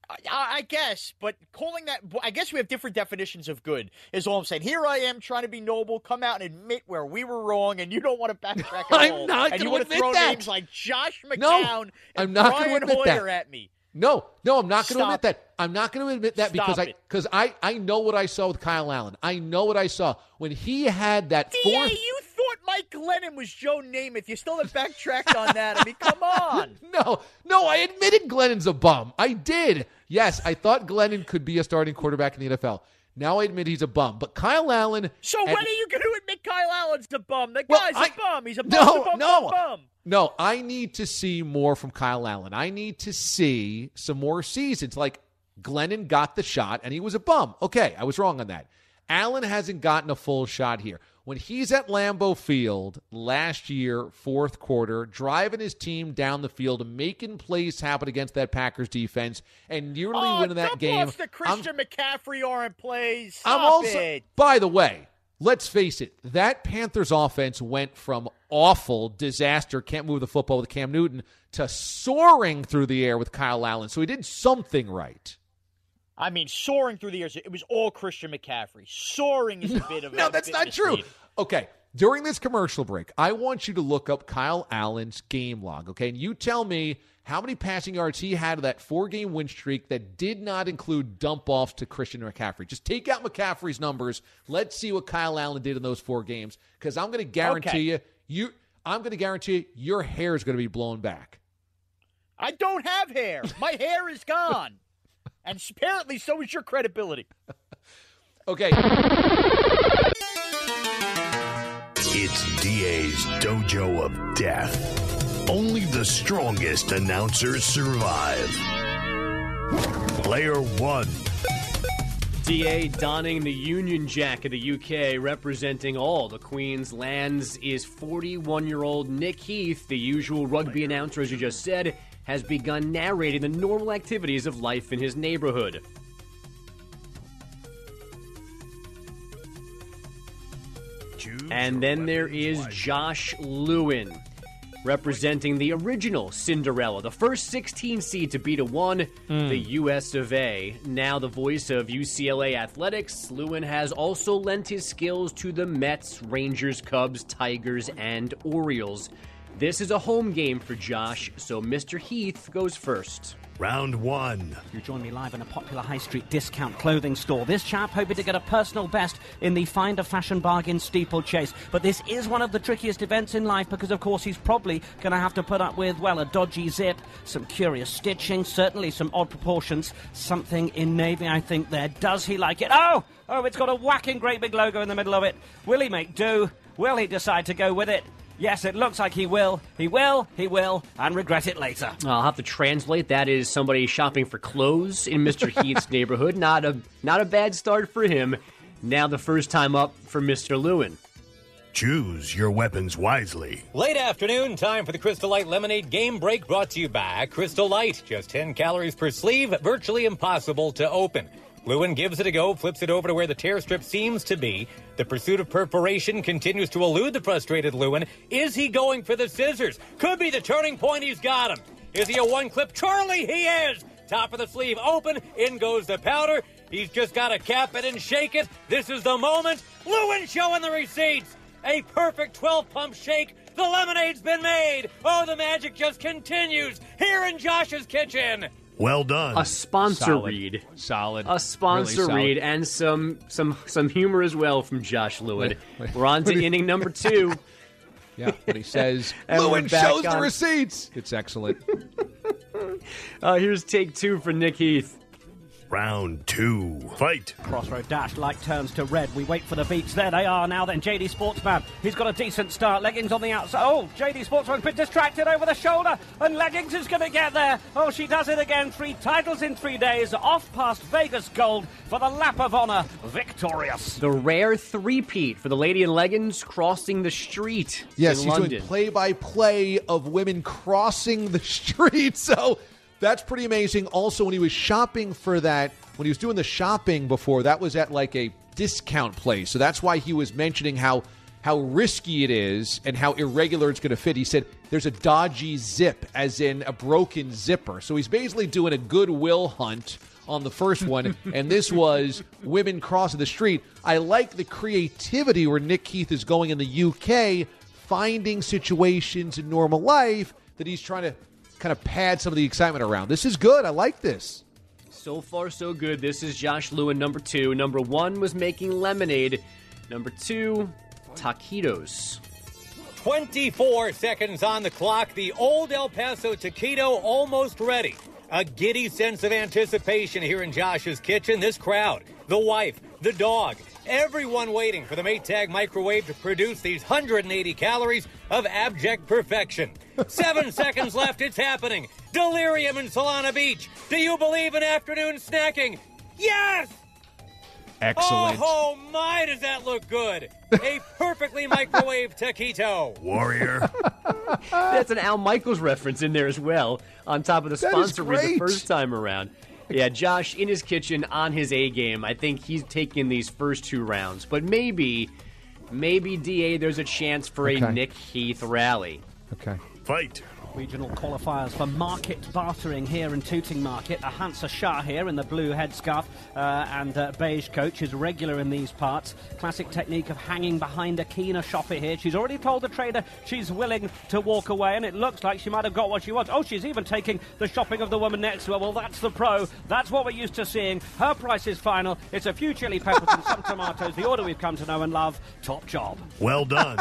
I, I guess, but calling that, I guess we have different definitions of good, is all I'm saying. Here I am trying to be noble, come out and admit where we were wrong, and you don't want to backtrack at I'm all. not and you gonna want to admit throw that. names like Josh McCown No, and I'm not Brian gonna admit Hoyer that. at me. No, no, I'm not going to Stop admit that. I'm not going to admit that Stop because I it. because I, I know what I saw with Kyle Allen. I know what I saw when he had that D A, fourth. you thought Mike Glennon was Joe Namath. You still have backtracked on that. I mean, come on. No, no, I admitted Glennon's a bum. I did. Yes, I thought Glennon could be a starting quarterback in the N F L. Now I admit he's a bum. But Kyle Allen. So and, when are you going to admit Kyle Allen's a bum? The Well, guy's I- a bum. He's a bum, No, a bum, no. bum, bum. No, I need to see more from Kyle Allen. I need to see some more seasons. Like Glennon got the shot, and he was a bum. Okay, I was wrong on that. Allen hasn't gotten a full shot here. When he's at Lambeau Field last year, fourth quarter, driving his team down the field, making plays happen against that Packers defense, and nearly Oh, winning that dump game. off the Christian McCaffrey aren't plays. Stop I'm also, it. by the way, let's face it, that Panthers offense went from awful disaster, can't move the football with Cam Newton, to soaring through the air with Kyle Allen. So he did something right. I mean, soaring through the years, it was all Christian McCaffrey. Soaring is a bit of a No, that's bit not true. misleading. Okay, during this commercial break, I want you to look up Kyle Allen's game log, okay? And you tell me how many passing yards he had of that four-game win streak that did not include dump-offs to Christian McCaffrey. Just take out McCaffrey's numbers. Let's see what Kyle Allen did in those four games, because I'm going to guarantee Okay. you, you, I'm going to guarantee you, your hair is going to be blown back. I don't have hair. My hair is gone. And apparently so is your credibility. Okay. It's D A's Dojo of Death. Only the strongest announcers survive. Player one. D A donning the Union Jack of the U K, representing all the Queen's lands, is forty-one-year-old Nick Heath. The usual rugby announcer, as you just said, has begun narrating the normal activities of life in his neighborhood. And then there is Josh Lewin, representing the original Cinderella, the first sixteen seed to beat a one, Mm. the U S of A. Now the voice of U C L A athletics, Lewin has also lent his skills to the Mets, Rangers, Cubs, Tigers, and Orioles. This is a home game for Josh, so Mister Heath goes first. Round one. You join me live in a popular high street discount clothing store. This chap hoping to get a personal best in the Find a Fashion Bargain steeplechase. But this is one of the trickiest events in life because, of course, he's probably going to have to put up with, well, a dodgy zip, some curious stitching, certainly some odd proportions, something in navy, I think, there. Does he like it? Oh! Oh, it's got a whacking great big logo in the middle of it. Will he make do? Will he decide to go with it? Yes, it looks like he will. He will, he will, and regret it later. I'll have to translate. That is somebody shopping for clothes in Mister Heath's neighborhood. Not a not a bad start for him. Now the first time up for Mister Lewin. Choose your weapons wisely. Late afternoon, time for the Crystal Light Lemonade Game Break, brought to you by Crystal Light. Just ten calories per sleeve, virtually impossible to open. Lewin gives it a go, flips it over to where the tear strip seems to be. The pursuit of perforation continues to elude the frustrated Lewin. Is he going for the scissors? Could be the turning point. He's got him. Is he a one-clip Charlie? He is. Top of the sleeve open. In goes the powder. He's just got to cap it and shake it. This is the moment. Lewin showing the receipts. A perfect twelve-pump shake. The lemonade's been made. Oh, the magic just continues here in Josh's kitchen. Well done. A sponsor Solid. read. Solid. A sponsor Really read solid. and some some some humor as well from Josh Lewin. Wait, wait. We're on to inning number two. Yeah, but he says, And Lewin we're back shows the on- receipts. It's excellent. Uh, here's take two for Nick Heath. Round two. Fight. Crossroad dash, light turns to red. We wait for the beats. There they are now then. J D Sportsman. He's got a decent start. Leggings on the outside. Oh, J D Sportsman's been distracted over the shoulder. And Leggings is going to get there. Oh, she does it again. Three titles in three days. Off past Vegas Gold for the lap of honor. Victorious. The rare three-peat for the lady in leggings crossing the street Yes, in he's London. doing play-by-play of women crossing the street. So that's pretty amazing. Also, when he was shopping for that, when he was doing the shopping before, that was at like a discount place. So that's why he was mentioning how how risky it is and how irregular it's going to fit. He said there's a dodgy zip, as in a broken zipper. So he's basically doing a goodwill hunt on the first one, and this was women crossing the street. I like the creativity where Nick Heath is going in the U K, finding situations in normal life that he's trying to kind of pad some of the excitement around. This is good. I like this. So far, so good. This is Josh Lewin, number two. Number one was making lemonade. Number two, taquitos. twenty-four seconds on the clock. The old El Paso taquito almost ready. A giddy sense of anticipation here in Josh's kitchen. This crowd, the wife, the dog, everyone waiting for the Maytag microwave to produce these one hundred eighty calories of abject perfection. Seven seconds left. It's happening. Delirium in Solana Beach. Do you believe in afternoon snacking? Yes! Excellent. Oh, my, does that look good. A perfectly microwaved taquito. Warrior. That's an Al Michaels reference in there as well, on top of the That sponsor is read the great. first time around. Yeah, Josh in his kitchen on his A game. I think he's taking these first two rounds. But maybe, maybe, D A, there's a chance for Okay. a Nick Heath rally. Okay. Fight. Regional qualifiers for market bartering here in Tooting Market. Ahansa Shah here in the blue headscarf uh, and uh, beige coat. She's regular in these parts. Classic technique of hanging behind a keener shopper here. She's already told the trader she's willing to walk away, and it looks like she might have got what she wants. Oh, she's even taking the shopping of the woman next to her. Well, that's the pro. That's what we're used to seeing. Her price is final. It's a few chili peppers and some tomatoes. The order we've come to know and love. Top job. Well done.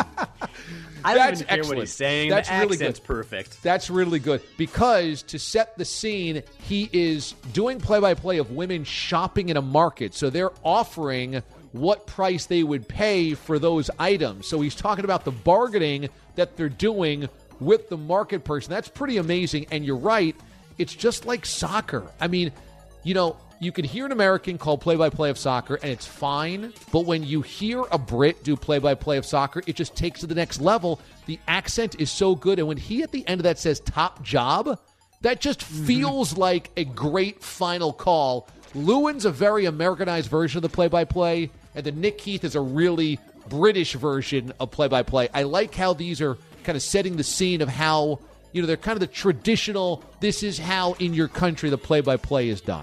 I don't That's even care what excellent. he's saying. That's the really accent's good. perfect. That's really good because to set the scene, he is doing play-by-play of women shopping in a market. So they're offering what price they would pay for those items. So he's talking about the bargaining that they're doing with the market person. That's pretty amazing. And you're right. It's just like soccer. I mean, you know, you can hear an American call play-by-play of soccer, and it's fine. But when you hear a Brit do play-by-play of soccer, it just takes to the next level. The accent is so good. And when he at the end of that says top job, that just feels like a great final call. Lewin's a very Americanized version of the play-by-play, and the Nick Heath is a really British version of play-by-play. I like how these are kind of setting the scene of how, you know, they're kind of the traditional, this is how in your country the play-by-play is done.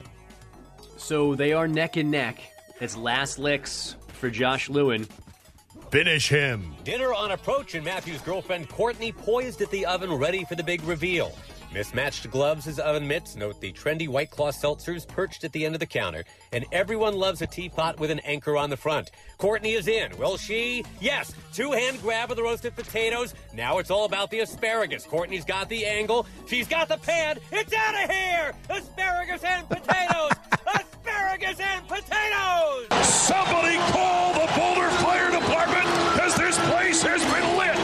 So they are neck and neck. It's last licks for Josh Lewin. Finish him. Dinner on approach, and Matthew's girlfriend Courtney poised at the oven ready for the big reveal. Mismatched gloves as oven mitts. Note the trendy White Claw seltzers perched at the end of the counter. And everyone loves a teapot with an anchor on the front. Courtney is in. Will she? Yes. Two-hand grab of the roasted potatoes. Now it's all about the asparagus. Courtney's got the angle. She's got the pan. It's out of here! Asparagus and potatoes! Asparagus and potatoes! Somebody call the Boulder Fire Department, because this place has been lit.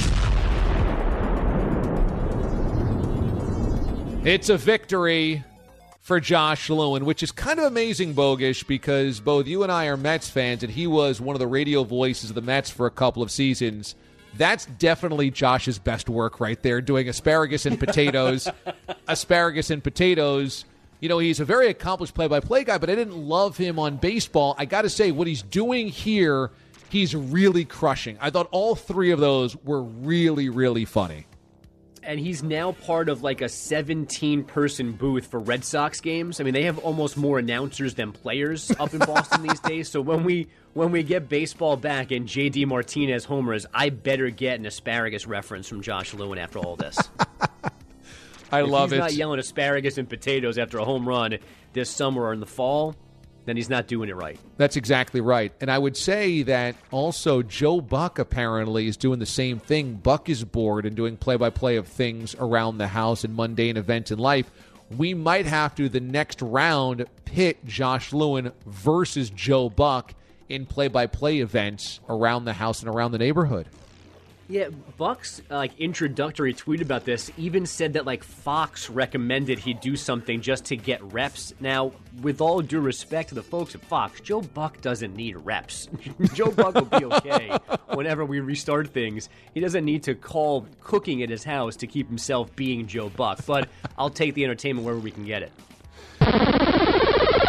It's a victory for Josh Lewin, which is kind of amazing, Bogish, because both you and I are Mets fans, and he was one of the radio voices of the Mets for a couple of seasons. That's definitely Josh's best work right there, doing asparagus and potatoes. asparagus and potatoes. You know, he's a very accomplished play-by-play guy, but I didn't love him on baseball. I got to say, what he's doing here, he's really crushing. I thought all three of those were really, really funny. And he's now part of like a seventeen-person booth for Red Sox games. I mean, they have almost more announcers than players up in Boston these days. So when we when we get baseball back and J D Martinez homers, I better get an asparagus reference from Josh Lewin after all this. I if love he's it. not yelling asparagus and potatoes after a home run this summer or in the fall, then he's not doing it right. That's exactly right. And I would say that also Joe Buck apparently is doing the same thing. Buck is bored and doing play-by-play of things around the house and mundane events in life. We might have to, the next round, pit Josh Lewin versus Joe Buck in play-by-play events around the house and around the neighborhood. Yeah, Buck's uh, like introductory tweet about this even said that like Fox recommended he do something just to get reps. Now, with all due respect to the folks at Fox, Joe Buck doesn't need reps. Joe Buck will be okay whenever we restart things. He doesn't need to call cooking at his house to keep himself being Joe Buck. But I'll take the entertainment wherever we can get it.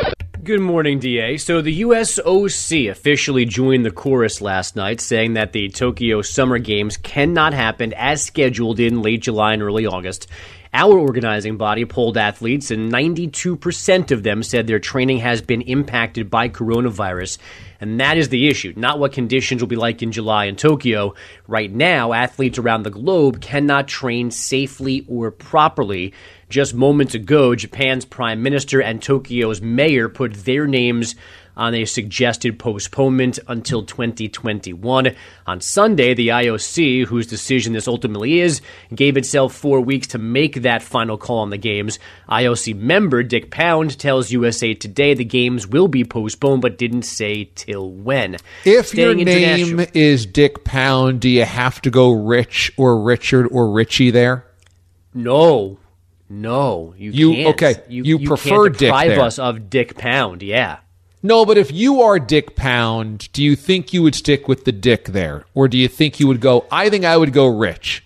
Good morning, D A. So the U S O C officially joined the chorus last night, saying that the Tokyo Summer Games cannot happen as scheduled in late July and early August. Our organizing body polled athletes, and ninety-two percent of them said their training has been impacted by coronavirus. And that is the issue, not what conditions will be like in July in Tokyo. Right now, athletes around the globe cannot train safely or properly. Just moments ago, Japan's prime minister and Tokyo's mayor put their names on a suggested postponement until twenty twenty-one. On Sunday, the I O C, whose decision this ultimately is, gave itself four weeks to make that final call on the games. I O C member Dick Pound tells U S A Today the games will be postponed, but didn't say till when. If Staying your name is Dick Pound, do you have to go Rich or Richard or Richie there? No. No, you, You- can't. okay, You, you you prefer can't Dick deprive there. us of Dick Pound, yeah. No, but if you are Dick Pound, do you think you would stick with the Dick there? Or do you think you would go, I think I would go Rich?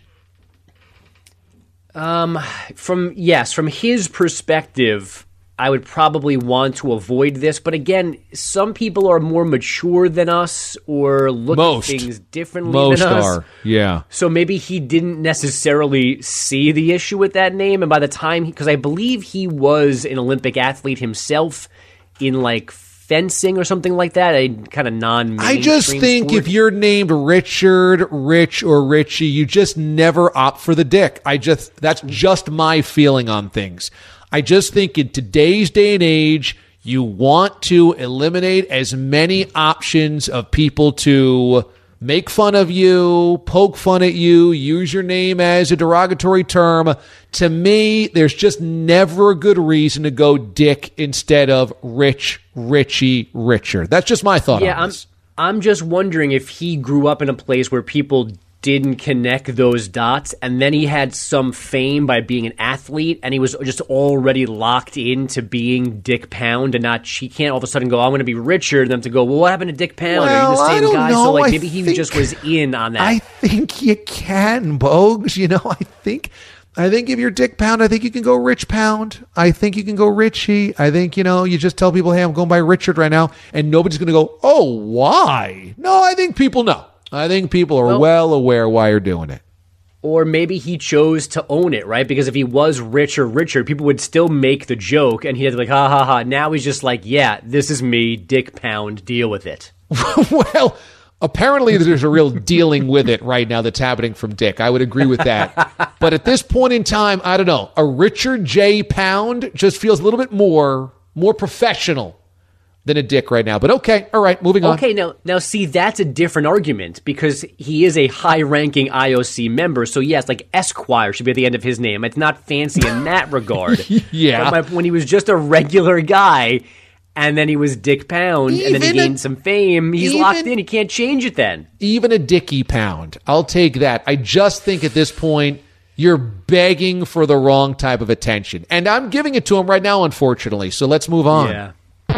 Um, from yes, from his perspective, I would probably want to avoid this. But again, some people are more mature than us or look Most. at things differently Most than us. are, yeah. So maybe he didn't necessarily see the issue with that name. And by the time, because I believe he was an Olympic athlete himself in like fencing or something like that, a kind of non-mainstream I just think sport. if you're named Richard, Rich, or Richie, you just never opt for the Dick. I just that's just my feeling on things. I just think in today's day and age, you want to eliminate as many options of people to make fun of you, poke fun at you, use your name as a derogatory term. To me, there's just never a good reason to go Dick instead of Rich, Richie, Richard. That's just my thought Yeah, on I'm, this. I'm just wondering if he grew up in a place where people didn't connect those dots, and then he had some fame by being an athlete, and he was just already locked into being Dick Pound, and not he can't all of a sudden go, I'm going to be Richard, and then to go, well, what happened to Dick Pound? Are Well, you the I same don't guy? know. So like I maybe he think- just was in on that. I think you can, Bogues. You know, I think I think if you're Dick Pound, I think you can go Rich Pound. I think you can go Richie. I think, you know, you just tell people, hey, I'm going by Richard right now, and nobody's going to go, oh, why? No, I think people know. I think people are Well- well aware why you're doing it. Or maybe he chose to own it, right? Because if he was Rich or Richard, people would still make the joke, and he'd have to be like, ha ha ha. Now he's just like, yeah, this is me, Dick Pound, deal with it. Well, apparently there's a real dealing with it right now that's happening from Dick. I would agree with that. But at this point in time, I don't know. A Richard J. Pound just feels a little bit more more professional than a Dick right now. But okay, all right, moving on. Okay, now now see, that's a different argument because he is a high-ranking I O C member. So yes, like Esquire should be at the end of his name. It's not fancy in that regard. Yeah. But my, when he was just a regular guy, and then he was Dick Pound, and then he Even a- gained some fame, he's even- locked in. He can't change it then. Even a Dickie Pound. I'll take that. I just think at this point, you're begging for the wrong type of attention. And I'm giving it to him right now, unfortunately. So let's move on. Yeah.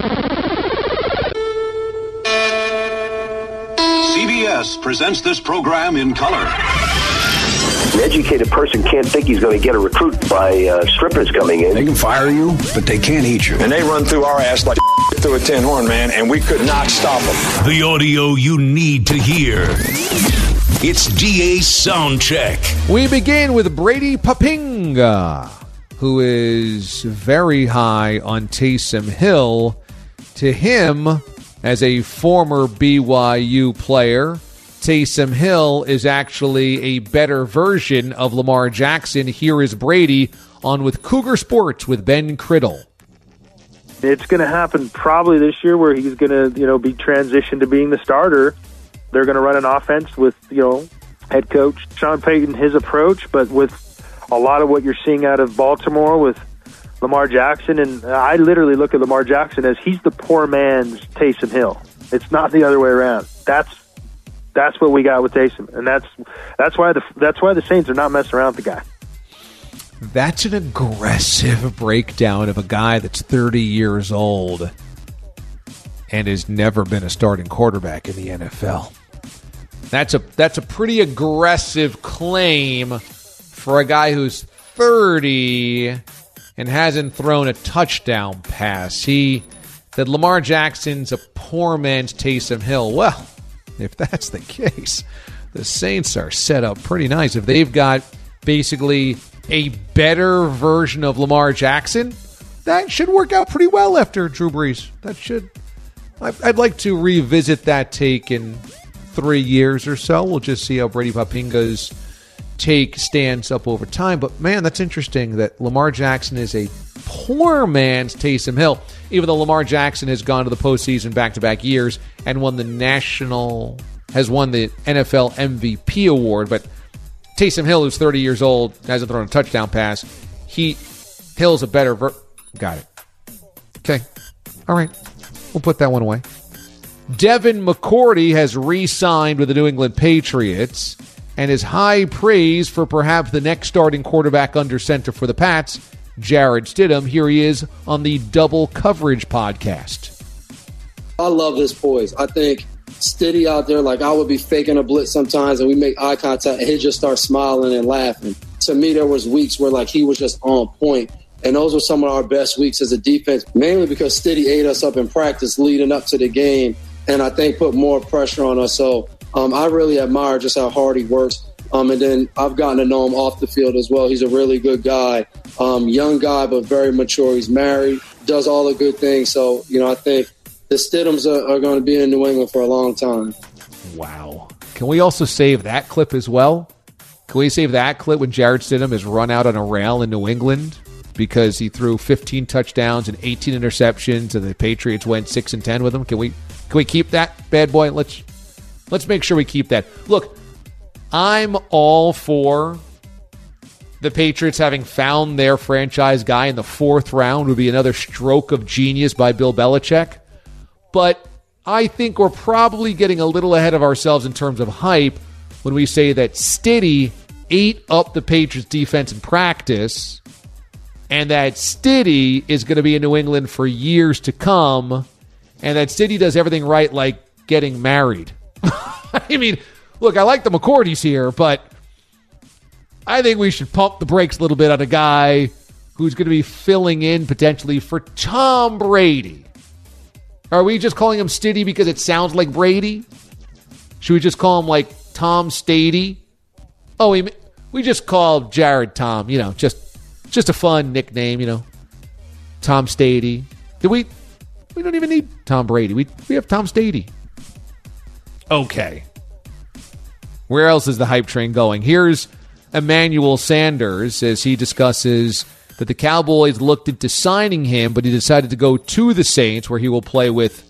C B S presents this program in color. An educated person can't think he's going to get a recruit by uh, strippers coming in. They can fire you, but they can't eat you. And they run through our ass like through a tin horn, man, and we could not stop them. The audio you need to hear. It's D A's Soundcheck. We begin with Brady Papinga, who is very high on Taysom Hill. To him, as a former B Y U player, Taysom Hill is actually a better version of Lamar Jackson. Here is Brady on with Cougar Sports with Ben Criddle. It's going to happen probably this year where he's going to, you know, be transitioned to being the starter. They're going to run an offense with, you know, head coach Sean Payton, his approach, but with a lot of what you're seeing out of Baltimore with Lamar Jackson. And I literally look at Lamar Jackson as he's the poor man's Taysom Hill. It's not the other way around. That's that's what we got with Taysom, and that's that's why the that's why the Saints are not messing around with the guy. That's an aggressive breakdown of a guy that's thirty years old and has never been a starting quarterback in the N F L. That's a that's a pretty aggressive claim for a guy who's thirty and hasn't thrown a touchdown pass. He that Lamar Jackson's a poor man's Taysom Hill. Well, if that's the case, the Saints are set up pretty nice. If they've got basically a better version of Lamar Jackson, that should work out pretty well after Drew Brees. That should. I'd like to revisit that take in three years or so. We'll just see how Brady Papinga's take stands up over time. But, man, that's interesting that Lamar Jackson is a poor man's Taysom Hill, even though Lamar Jackson has gone to the postseason back-to-back years and won the national, has won the N F L M V P award. But Taysom Hill, who's thirty years old, hasn't thrown a touchdown pass. He, Hill's a better ver- Got it. Okay. All right. We'll put that one away. Devin McCourty has re-signed with the New England Patriots and is high praise for perhaps the next starting quarterback under center for the Pats, Jarrett Stidham. Here he is on the Double Coverage podcast. I love this poise. I think Stiddy out there, like I would be faking a blitz sometimes and we make eye contact and he'd just start smiling and laughing. To me, there was weeks where like he was just on point. And those were some of our best weeks as a defense, mainly because Stiddy ate us up in practice leading up to the game, and I think put more pressure on us. So um, I really admire just how hard he works. Um, and then I've gotten to know him off the field as well. He's a really good guy, um, young guy, but very mature. He's married, does all the good things. So, you know, I think the Stidhams are, are going to be in New England for a long time. Wow. Can we also save that clip as well? Can we save that clip when Jarrett Stidham is run out on a rail in New England because he threw fifteen touchdowns and eighteen interceptions and the Patriots went six and ten with him? Can we can we keep that bad boy? Let's let's make sure we keep that. Look, I'm all for the Patriots having found their franchise guy in the fourth round. Would be another stroke of genius by Bill Belichick. But I think we're probably getting a little ahead of ourselves in terms of hype when we say that Stiddy ate up the Patriots defense in practice and that Stiddy is going to be in New England for years to come, and that Stiddy does everything right, like getting married. I mean, look, I like the McCourtys here, but I think we should pump the brakes a little bit on a guy who's going to be filling in potentially for Tom Brady. Are we just calling him Stiddy because it sounds like Brady? Should we just call him like Tom Stady? Oh, we, we just call Jared Tom, you know, just just a fun nickname, you know. Tom Stady. Did we we don't even need Tom Brady. We we have Tom Stady. Okay. Where else is the hype train going? Here's Emmanuel Sanders as he discusses that the Cowboys looked into signing him, but he decided to go to the Saints, where he will play with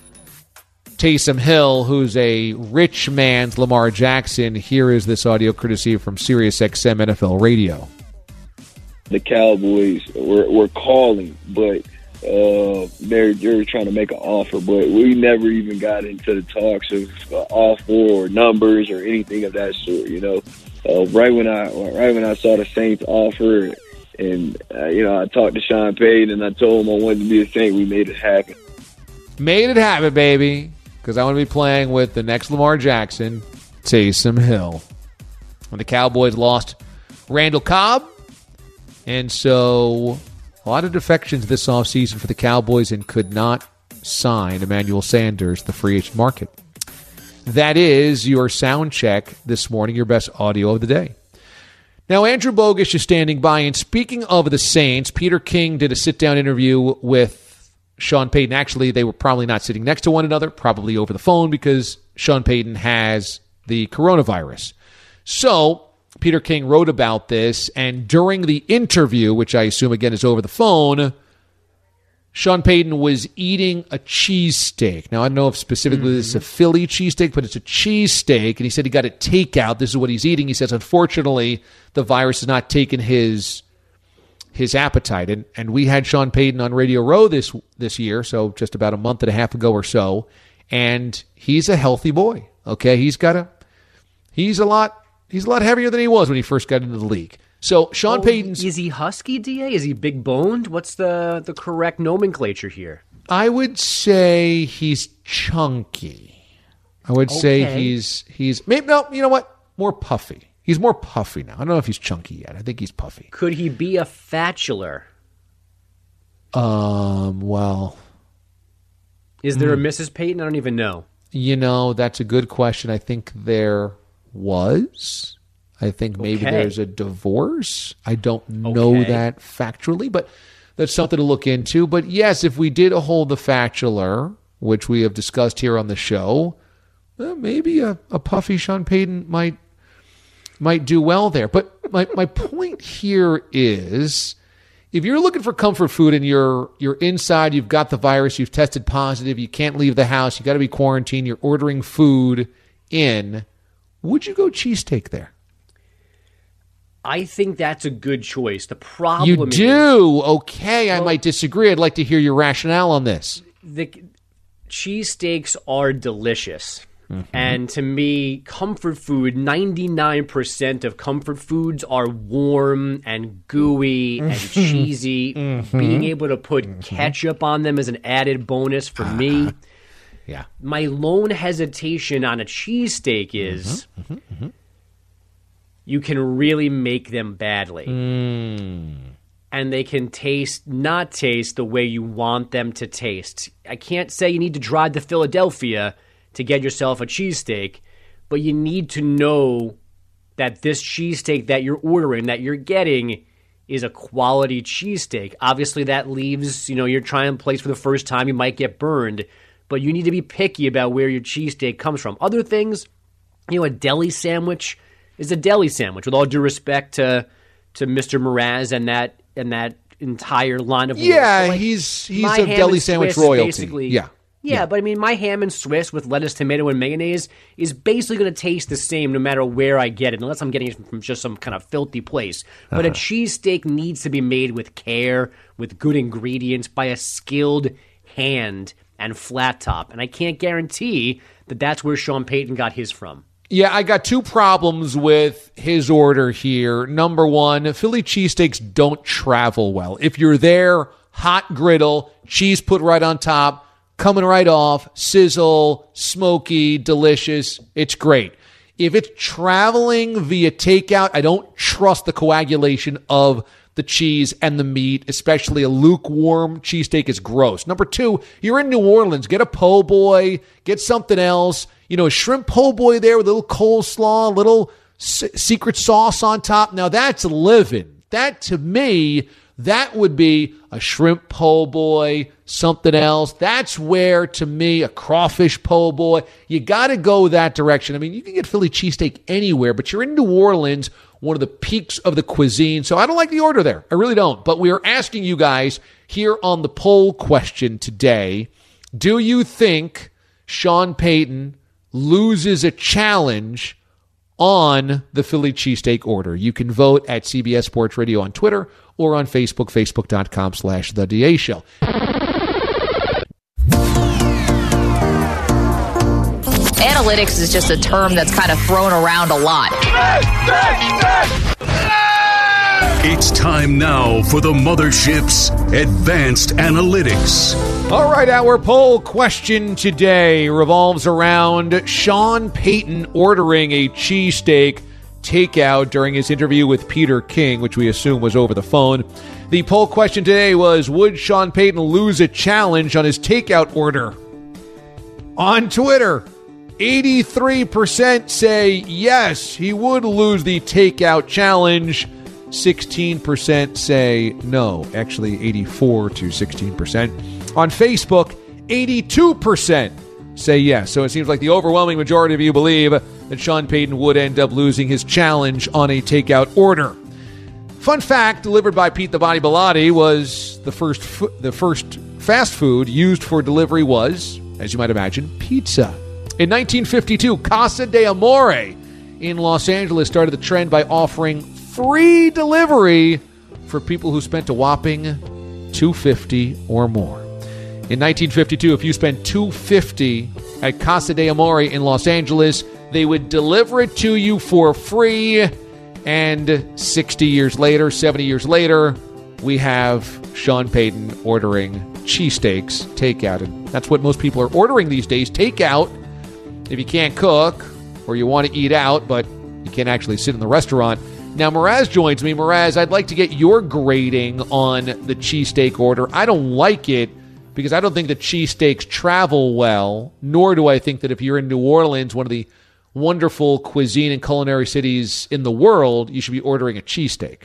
Taysom Hill, who's a rich man's Lamar Jackson. Here is this audio courtesy from SiriusXM N F L Radio. The Cowboys were, were calling, but uh, they're, they're trying to make an offer, but we never even got into the talks of uh, offer or numbers or anything of that sort. You know, uh, right when I right when I saw the Saints offer, and uh, you know, I talked to Sean Payton and I told him I wanted to be a Saint. We made it happen. Made it happen, baby, because I want to be playing with the next Lamar Jackson, Taysom Hill. When the Cowboys lost Randall Cobb. And so a lot of defections this offseason for the Cowboys and could not sign Emmanuel Sanders, the free agent market. That is your sound check this morning, your best audio of the day. Now, Andrew Bogusch is standing by. And speaking of the Saints, Peter King did a sit-down interview with Sean Payton. Actually, they were probably not sitting next to one another, probably over the phone because Sean Payton has the coronavirus. So Peter King wrote about this, and during the interview, which I assume, again, is over the phone, Sean Payton was eating a cheesesteak. Now, I don't know if specifically mm-hmm. this is a Philly cheesesteak, but it's a cheesesteak, and he said he got a takeout. This is what he's eating. He says, unfortunately, the virus has not taken his his appetite. And, and we had Sean Payton on Radio Row this this year, so just about a month and a half ago or so, and he's a healthy boy, okay? He's got a, he's a lot... He's a lot heavier than he was when he first got into the league. So Sean oh, Payton's... Is he husky, D A? Is he big-boned? What's the, the correct nomenclature here? I would say he's chunky. I would okay. say he's... he's maybe No, you know what? More puffy. He's more puffy now. I don't know if he's chunky yet. I think he's puffy. Could he be a fatular? Um, well... Is there Mm. a Missus Payton? I don't even know. You know, that's a good question. I think there was. I think maybe Okay. there's a divorce. I don't know Okay. that factually, but that's something to look into. But yes, if we did hold the Factular, which we have discussed here on the show, well, maybe a, a puffy Sean Payton might might do well there. But my, my point here is, if you're looking for comfort food and you're you're inside, you've got the virus, you've tested positive, you can't leave the house, you got to be quarantined, you're ordering food in, would you go cheesesteak there? I think that's a good choice. The problem You is do? Okay, I Well- might disagree. I'd like to hear your rationale on this. the cheesesteaks are delicious. Mm-hmm. And to me, comfort food, ninety-nine percent of comfort foods are warm and gooey and cheesy. Mhm. Being able to put ketchup on them is an added bonus for me. Yeah. My lone hesitation on a cheesesteak is you can really make them badly. And they can taste, not taste the way you want them to taste. I can't say you need to drive to Philadelphia to get yourself a cheesesteak, but you need to know that this cheesesteak that you're ordering, that you're getting, is a quality cheesesteak. Obviously, that leaves, you know, you're trying a place for the first time, you might get burned, but you need to be picky about where your cheesesteak comes from. Other things, you know, a deli sandwich is a deli sandwich, with all due respect to to Mister Mraz and that and that entire line of Yeah, work. Like, he's he's my a ham deli and sandwich Swiss is royalty. basically- Yeah. Yeah, but I mean, my ham and Swiss with lettuce, tomato, and mayonnaise is basically going to taste the same no matter where I get it, unless I'm getting it from just some kind of filthy place. But a Uh-huh. cheesesteak needs to be made with care, with good ingredients, by a skilled hand and flat top. And I can't guarantee that that's where Sean Payton got his from. Yeah, I got two problems with his order here. Number one, Philly cheesesteaks don't travel well. If you're there, hot griddle, cheese put right on top, coming right off, sizzle, smoky, delicious. It's great. If it's traveling via takeout, I don't trust the coagulation of the cheese and the meat, especially a lukewarm cheesesteak is gross. Number two, you're in New Orleans. Get a po' boy, get something else. You know, a shrimp po' boy there with a little coleslaw, a little s- secret sauce on top. Now that's living. That, to me, that would be a shrimp po' boy, something else. That's where, to me, a crawfish po' boy, you got to go that direction. I mean, you can get Philly cheesesteak anywhere, but you're in New Orleans, one of the peaks of the cuisine. So I don't like the order there. I really don't. But we are asking you guys here on the poll question today, do you think Sean Payton loses a challenge on the Philly cheesesteak order? You can vote at C B S Sports Radio on Twitter or on Facebook, facebook.com slash The DA Show. Analytics is just a term that's kind of thrown around a lot. It's time now for the Mothership's Advanced Analytics. All right, our poll question today revolves around Sean Payton ordering a cheesesteak takeout during his interview with Peter King, which we assume was over the phone. The poll question today was, would Sean Payton lose a challenge on his takeout order? On Twitter, eighty-three percent say yes, he would lose the takeout challenge. sixteen percent say no. Actually, eighty-four to sixteen percent. On Facebook, eighty-two percent say yes. So it seems like the overwhelming majority of you believe that Sean Payton would end up losing his challenge on a takeout order. Fun fact delivered by Pete the Body Bilotti was the first fu- the first fast food used for delivery was, as you might imagine, pizza. In nineteen fifty-two, Casa de Amore in Los Angeles started the trend by offering free delivery for people who spent a whopping two hundred fifty dollars or more. In nineteen fifty-two, if you spent two hundred fifty dollars at Casa de Amore in Los Angeles, they would deliver it to you for free. And sixty years later, seventy years later, we have Sean Payton ordering cheesesteaks takeout. And that's what most people are ordering these days, takeout. If you can't cook or you want to eat out, but you can't actually sit in the restaurant. Now, Mraz joins me. Mraz, I'd like to get your grading on the cheesesteak order. I don't like it. because I don't think that cheesesteaks travel well, nor do I think that if you're in New Orleans, one of the wonderful cuisine and culinary cities in the world, you should be ordering a cheesesteak.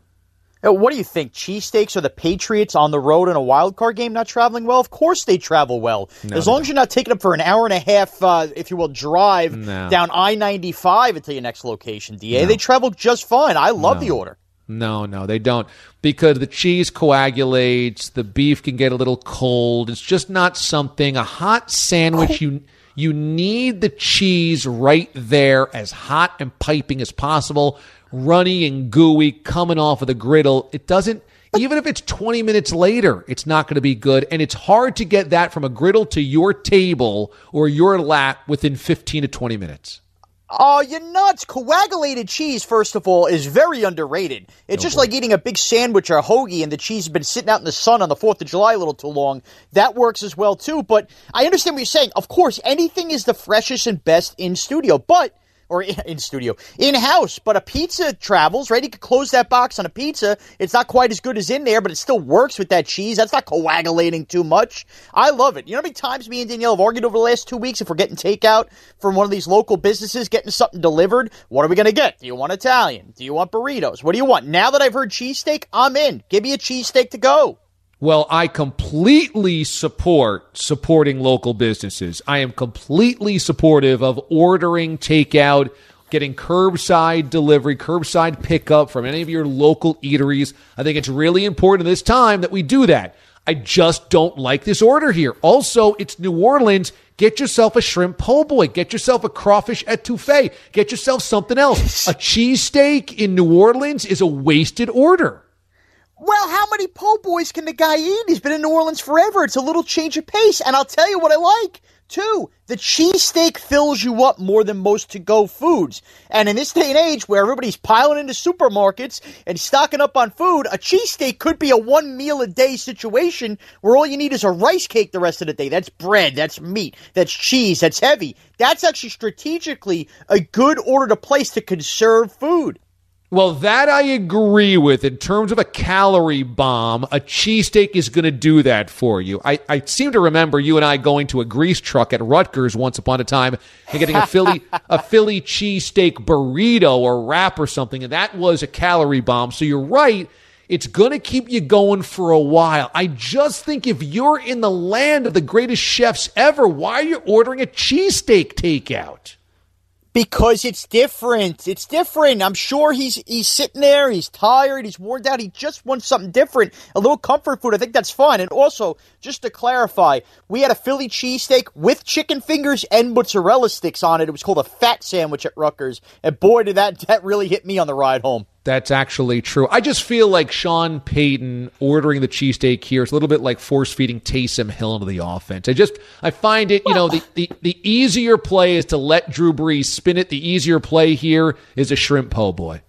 What do you think? Cheesesteaks are the Patriots on the road in a wild card game not traveling well? Of course they travel well. No, as long as you're not taking them for an hour and a half, uh, if you will, drive No. down I ninety-five until your next location, D A. No. They travel just fine. I love No. the order. No, no, they don't. Because the cheese coagulates, the beef can get a little cold. It's just not something. A hot sandwich, you you need the cheese right there, as hot and piping as possible, runny and gooey, coming off of the griddle. It doesn't, even if it's twenty minutes later, it's not going to be good. And it's hard to get that from a griddle to your table or your lap within fifteen to twenty minutes. Oh, you're nuts. Coagulated cheese, first of all, is very underrated. It's just like eating a big sandwich or a hoagie and the cheese has been sitting out in the sun on the fourth of July a little too long. That works as well, too. But I understand what you're saying. Of course, anything is the freshest and best in studio, but... Or in studio, in-house, but a pizza travels, right? You could close that box on a pizza. It's not quite as good as in there, but it still works with that cheese. That's not coagulating too much. I love it. You know how many times me and Danielle have argued over the last two weeks if we're getting takeout from one of these local businesses, getting something delivered? What are we going to get? Do you want Italian? Do you want burritos? What do you want? Now that I've heard cheesesteak, I'm in. Give me a cheesesteak to go. Well, I completely support supporting local businesses. I am completely supportive of ordering takeout, getting curbside delivery, curbside pickup from any of your local eateries. I think it's really important this time that we do that. I just don't like this order here. Also, it's New Orleans. Get yourself a shrimp po' boy. Get yourself a crawfish etouffee. Get yourself something else. A cheesesteak in New Orleans is a wasted order. Well, how many po' boys can the guy eat? He's been in New Orleans forever. It's a little change of pace. And I'll tell you what I like, too. The cheesesteak fills you up more than most to-go foods. And in this day and age where everybody's piling into supermarkets and stocking up on food, a cheesesteak could be a one-meal-a-day situation where all you need is a rice cake the rest of the day. That's bread, that's meat, that's cheese, that's heavy. That's actually strategically a good order to place to conserve food. Well, that I agree with. In terms of a calorie bomb, a cheesesteak is going to do that for you. I, I seem to remember you and I going to a grease truck at Rutgers once upon a time and getting a Philly a Philly cheesesteak burrito or wrap or something, and that was a calorie bomb. So you're right. It's going to keep you going for a while. I just think if you're in the land of the greatest chefs ever, why are you ordering a cheesesteak takeout? Because it's different. It's different. I'm sure he's he's sitting there. He's tired. He's worn out. He just wants something different. A little comfort food. I think that's fine. And also, just to clarify, we had a Philly cheesesteak with chicken fingers and mozzarella sticks on it. It was called a fat sandwich at Rutgers. And boy, did that, that really hit me on the ride home. That's actually true. I just feel like Sean Payton ordering the cheesesteak here is a little bit like force-feeding Taysom Hill into the offense. I just, I find it, you know, the, the, the easier play is to let Drew Brees spin it. The easier play here is a shrimp po' boy.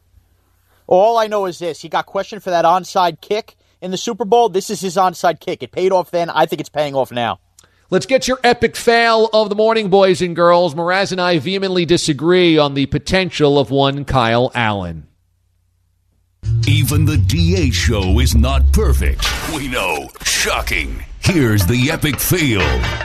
All I know is this. He got questioned for that onside kick in the Super Bowl. This is his onside kick. It paid off then. I think it's paying off now. Let's get your epic fail of the morning, boys and girls. Mraz and I vehemently disagree on the potential of one Kyle Allen. Even the D A show is not perfect. We know. Shocking. Here's the epic fail.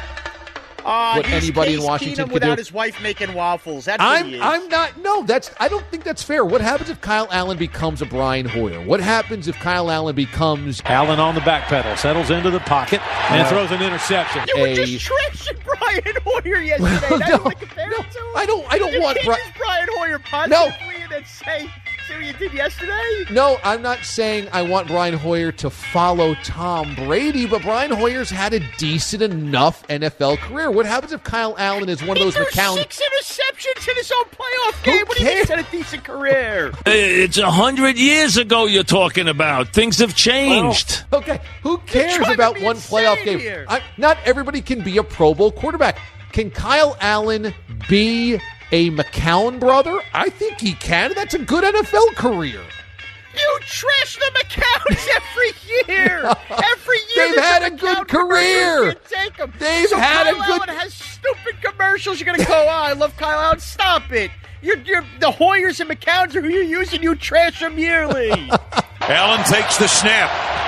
Uh, what anybody in Washington Keenum could without do. his wife making waffles. That's I'm, what he is. I'm not. No, that's. I don't think that's fair. What happens if Kyle Allen becomes a Brian Hoyer? What happens if Kyle Allen becomes Allen on the back pedal, settles into the pocket, and uh, throws an interception. You were a, just trashing Brian Hoyer yesterday. Well, That's no, what compare no, it to? I don't. I don't you want can't Bri- just Brian Hoyer positively No. and then say, see what you did yesterday? No, I'm not saying I want Brian Hoyer to follow Tom Brady, but Brian Hoyer's had a decent enough N F L career. What happens if Kyle Allen is one of those he threw McCown? six interceptions in his own playoff game. Who What do you mean cares? he's had a decent career? It's a hundred years ago you're talking about. Things have changed. Well, okay, who cares trying to about be one playoff insane game? here. I, not everybody can be a Pro Bowl quarterback. Can Kyle Allen be a McCown brother? I think he can. That's a good N F L career. You trash the McCowns every year. Every year They've there's had a a good McCown career. commercial. You can't take 'em. They've so had a Kyle good- Allen has stupid commercials. You're gonna go, oh, I love Kyle Allen. Stop it. You're, you're the Hoyers and McCowns are who you're using. You trash them yearly. Allen takes the snap.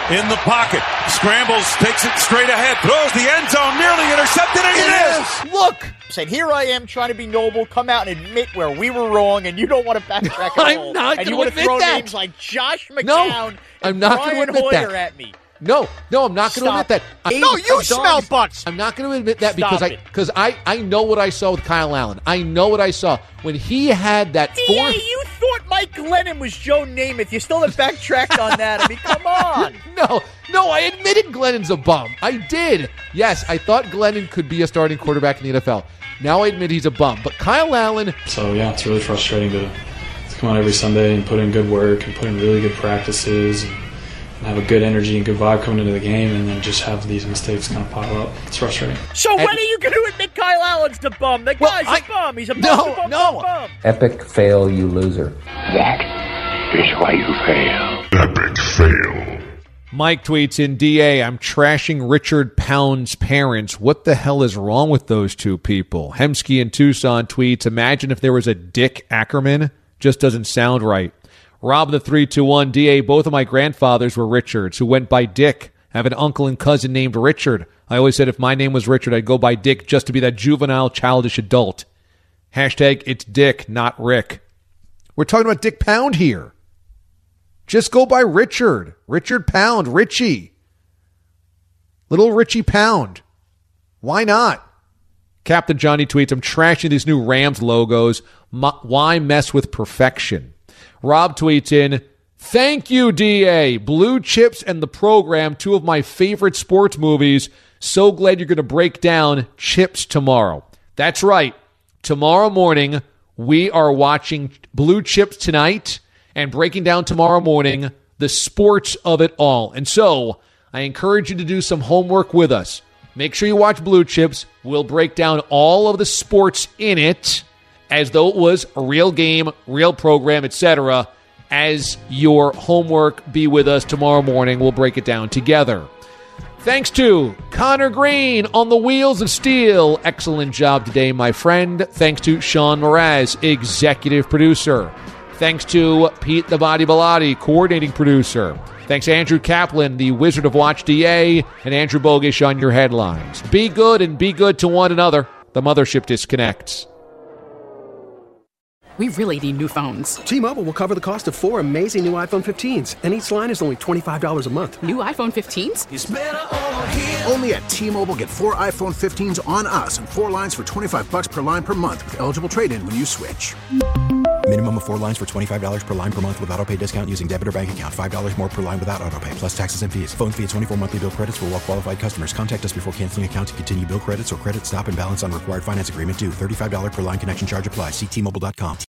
in the pocket. Scrambles, takes it straight ahead, throws the end zone, nearly intercepted, and it is. Look, said here I am trying to be noble, come out and admit where we were wrong, and you don't want to backtrack at I'm all. not and you gonna want to admit throw that. names like Josh McCown No, and I'm not Brian gonna admit Hoyer that. at me. No, no, I'm not going to admit that. I, No, you I'm smell done. butts. I'm not going to admit that Stop because I it. because I, I know what I saw with Kyle Allen. I know what I saw when he had that Yeah, fourth. you thought Mike Glennon was Joe Namath. You still have backtracked on that. I mean, come on. No, no, I admitted Glennon's a bum. I did. Yes, I thought Glennon could be a starting quarterback in the N F L. Now I admit he's a bum. But Kyle Allen. So yeah, it's really frustrating to, to come out every Sunday and put in good work and put in really good practices and, and have a good energy and good vibe coming into the game, and then just have these mistakes kind of pile up. It's frustrating. So when are you going to admit Kyle Allen's the bum? The guy's a bum. He's a bum. No, a bum, no. a bum. Epic fail, you loser. That is why you fail. Epic fail. Mike tweets in, D A, I'm trashing Richard Pound's parents. What the hell is wrong with those two people? Hemsky in Tucson tweets, imagine if there was a Dick Ackerman. Just doesn't sound right. Rob the three two one, D A, both of my grandfathers were Richards, who went by Dick. I have an uncle and cousin named Richard. I always said if my name was Richard, I'd go by Dick just to be that juvenile, childish adult. Hashtag it's Dick, not Rick. We're talking about Dick Pound here. Just go by Richard. Richard Pound. Richie. Little Richie Pound. Why not? Captain Johnny tweets, I'm trashing these new Rams logos. M- why mess with perfection? Rob tweets in, thank you, D A. Blue Chips and the Program, two of my favorite sports movies. So glad you're going to break down Chips tomorrow. That's right. Tomorrow morning, we are watching Blue Chips tonight and breaking down tomorrow morning the sports of it all. And so I encourage you to do some homework with us. Make sure you watch Blue Chips. We'll break down all of the sports in it as though it was a real game, real program, et cetera. As your homework, be with us tomorrow morning. We'll break it down together. Thanks to Connor Green on the Wheels of Steel. Excellent job today, my friend. Thanks to Sean Mraz, executive producer. Thanks to Pete the Body Bilotti, coordinating producer. Thanks to Andrew Kaplan, the Wizard of Watch D A, and Andrew Bogish on your headlines. Be good and be good to one another. The mothership disconnects. We really need new phones. T-Mobile will cover the cost of four amazing new iPhone fifteens, and each line is only twenty-five dollars a month. New iPhone fifteens? It's better over here. Only at T-Mobile, get four iPhone fifteens on us and four lines for twenty-five bucks per line per month with eligible trade-in when you switch. Minimum of four lines for twenty-five dollars per line per month with autopay discount using debit or bank account. five dollars more per line without autopay, plus taxes and fees. Phone fee at twenty-four monthly bill credits for well-qualified customers. Contact us before canceling account to continue bill credits or credit stop and balance on required finance agreement due. thirty-five dollars per line connection charge applies. See T Mobile dot com.